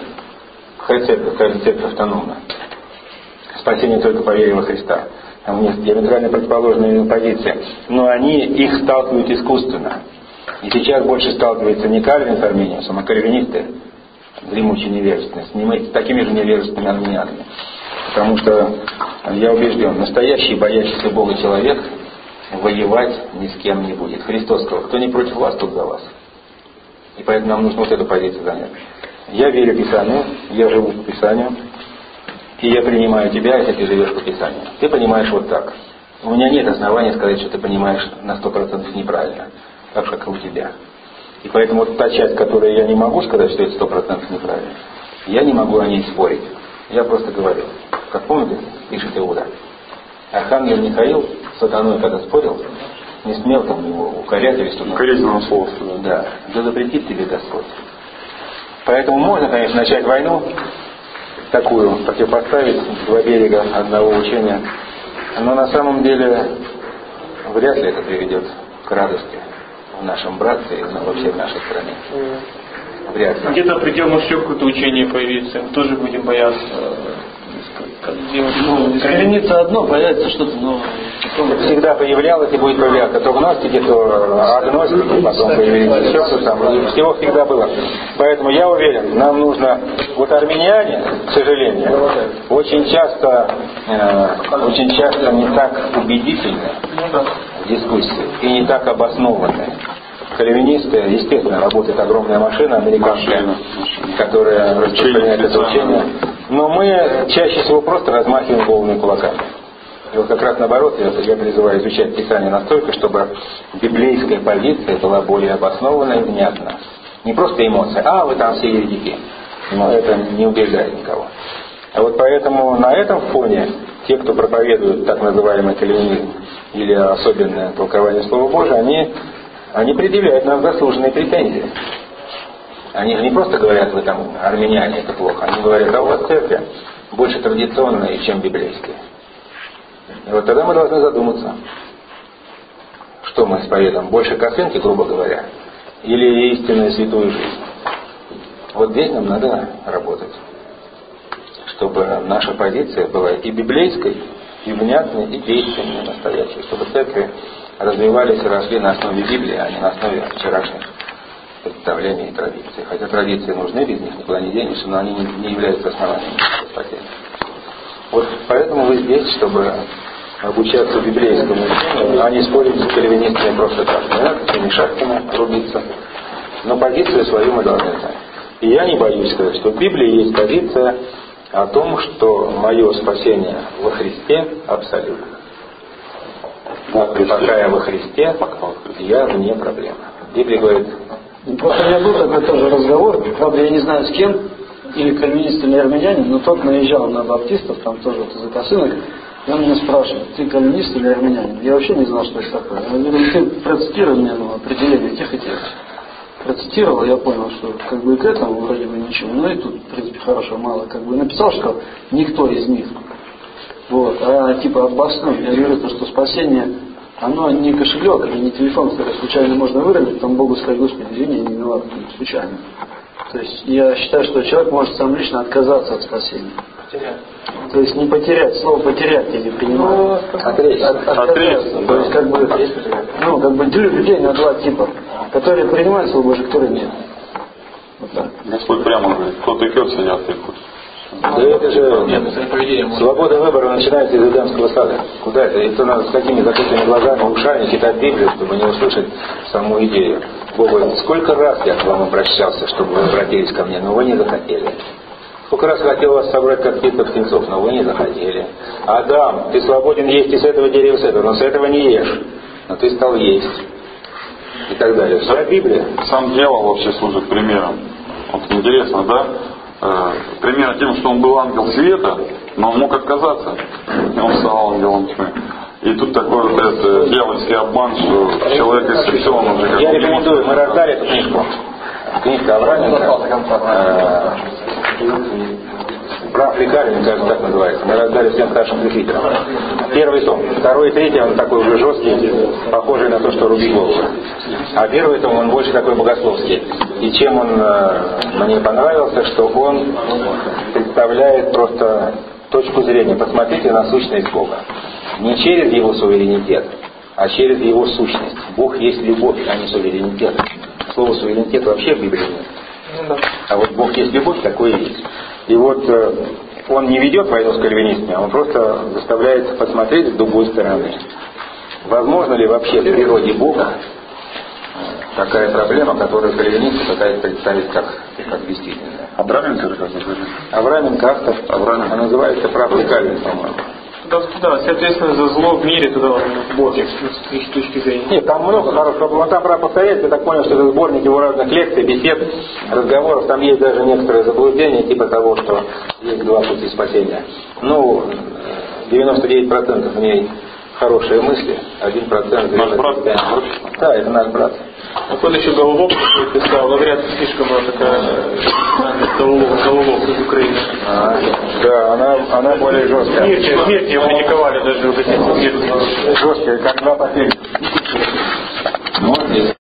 [SPEAKER 1] Каждая церковь автономна. Спасение только по вере во Христа. Там есть диаметрально противоположные позиции. Но они их сталкивают искусственно. И сейчас больше сталкивается не Кальвин с Армениусом, а кальвинисты, дремучие невежественные, с такими же невежественными армянами. Потому что я убежден, настоящий боящийся Бога человек воевать ни с кем не будет. Христос сказал, кто не против вас, тот за вас. И поэтому нам нужно вот эту позицию занять. Я верю Писанию, я живу по Писанию, и я принимаю тебя, если ты живешь по Писанию. Ты понимаешь вот так. У меня нет оснований сказать, что ты понимаешь на 100% неправильно, так же, как и у тебя. И поэтому вот та часть, которую я не могу сказать, что это 100% неправильно, я не могу о ней спорить. Я просто говорю. Как помните, пишет Иуда. Архангел Михаил с сатаной, когда спорил, не смел там его укорять или что-то.
[SPEAKER 8] Укоризненного слова.
[SPEAKER 1] Да. Да запретит тебе Господь. Поэтому можно, конечно, начать войну, такую, противопоставить два берега одного учения. Но на самом деле вряд ли это приведет к радости в нашем братстве и вообще в нашей стране. Вряд ли.
[SPEAKER 9] Где-то придем еще какое-то учение появится, мы тоже будем бояться. Как делать?
[SPEAKER 3] Кальвинится одно, появится что-то новое.
[SPEAKER 1] Всегда появлялось и будет появляться. То гностики, то агностики, потом появились еще кто там. Всего всегда было. Поэтому я уверен, нам нужно... Вот армяне, к сожалению, очень часто не так убедительны в дискуссии и не так обоснованы. Кальвинисты, естественно, работает огромная машина американская, которая распространяет это учение. Но мы чаще всего просто размахиваем голыми кулаками. И вот как раз наоборот, я призываю изучать Писание настолько, чтобы библейская позиция была более обоснованна и внятна. Не просто эмоция, вы там все еретики. Но это не убеждает никого. А вот поэтому на этом фоне те, кто проповедует так называемый кальвинизм или особенное толкование Слова Божия, они предъявляют нам заслуженные претензии. Они же не просто говорят, вы там армяне, это плохо. Они говорят, у вас церковь больше традиционная, чем библейская. И вот тогда мы должны задуматься, что мы исповедуем. Больше косынки, грубо говоря, или истинную святую жизнь. Вот здесь нам надо работать, чтобы наша позиция была и библейской, и внятной, и действенной, настоящей, чтобы церкви развивались и росли на основе Библии, а не на основе вчерашних представлений и традиций. Хотя традиции нужны, без них никуда не денешься, но они не являются основанием спасения. Вот поэтому вы здесь, чтобы обучаться библейскому учению, а не спорить с кальвинистами просто так. Не надо с ними шахтами рубиться. Но позицию свою мы должны знать. И я не боюсь сказать, что в Библии есть позиция о том, что мое спасение во Христе абсолютно. Пока я во Христе, я вне проблемы. Библия говорит...
[SPEAKER 3] Просто у меня был такой тоже разговор, правда я не знаю с кем, или кальвинист, или армянянин, но тот наезжал на баптистов, там тоже вот из-за косынок, и он меня спрашивает, ты кальвинист или армянянин? Я вообще не знал, что это такое. Я говорю, ты процитируй мне определение тех и тех. Процитировал, я понял, что как бы и к этому вроде бы ничего, но и тут, в принципе, хорошего мало. Как бы написал, что никто из них. Вот, а типа обоснуй. Я говорю, что спасение, оно не кошелек или не телефон, который случайно можно выронить, там Богу сказать, Господи, извини, я не виноват, случайно. То есть я считаю, что человек может сам лично отказаться от спасения. То есть не потерять, слово потерять я не принимаю. Отречься. То есть как бы делю людей на два типа, которые принимают Слово Божие, которые нет. Вот так.
[SPEAKER 2] Господь прямо говорит, кто тыкется, я тыкаюсь.
[SPEAKER 1] Да это же свобода выбора начинается из Эдемского сада. Куда это? Это надо с такими закрытыми глазами, ушами читать Библию, чтобы не услышать саму идею. Бог говорит, сколько раз я к вам обращался, чтобы вы обратились ко мне, но вы не захотели. Сколько раз хотел вас собрать как птиц птенцов, но вы не захотели. Адам, ты свободен есть и с этого дерева, с этого, но с этого не ешь. Но ты стал есть. И так далее. Вся Библия.
[SPEAKER 2] Сам дьявол вообще служит примером. Вот интересно, да? Примерно тем, что он был ангел света, но он мог отказаться. И он стал ангелом тьмы. И тут такой вот этот дьявольский обман, что человек испечен уже как...
[SPEAKER 1] Я рекомендую, мы раздали эту книжку. Книжка Авраменко. Прав лекарин, кажется, так называется. Мы раздали всем старшим пресвитерам. Первый том. Второй и третий, он такой уже жесткий, похожий на то, что рубить голову. А первый том, он больше такой богословский. И чем он мне понравился, что он представляет просто точку зрения. Посмотрите на сущность Бога. Не через его суверенитет, а через его сущность. Бог есть любовь, а не суверенитет. Слово суверенитет вообще в Библии нет. А вот Бог есть любовь, такое есть. И вот он не ведет войну с кальвинистами, а он просто заставляет посмотреть с другой стороны. Возможно ли вообще в природе Бога такая проблема, которую кальвинисты пытаются представить как действительная?
[SPEAKER 2] Авраменко же как бы?
[SPEAKER 1] Авраменко автор, а называется «Прав и Кальвин», по-моему.
[SPEAKER 9] Да, соответственно, за зло в мире туда Бог, с их точки зрения.
[SPEAKER 1] Нет, там много хорошего. Вот там про повторять, я так понял, что это сборник его разных лекций, бесед, разговоров. Там есть даже некоторые заблуждения, типа того, что есть два пути спасения. Ну, 99% в ней хорошие мысли, 1%
[SPEAKER 2] наш брат.
[SPEAKER 1] Да, это наш брат.
[SPEAKER 9] Вот он еще Головок писал, говорят, слишком была такая Головок из Украины.
[SPEAKER 1] Да, она более жесткая.
[SPEAKER 9] Смерть ее критиковали даже в эти смерти.
[SPEAKER 1] Жесткая, как два последних.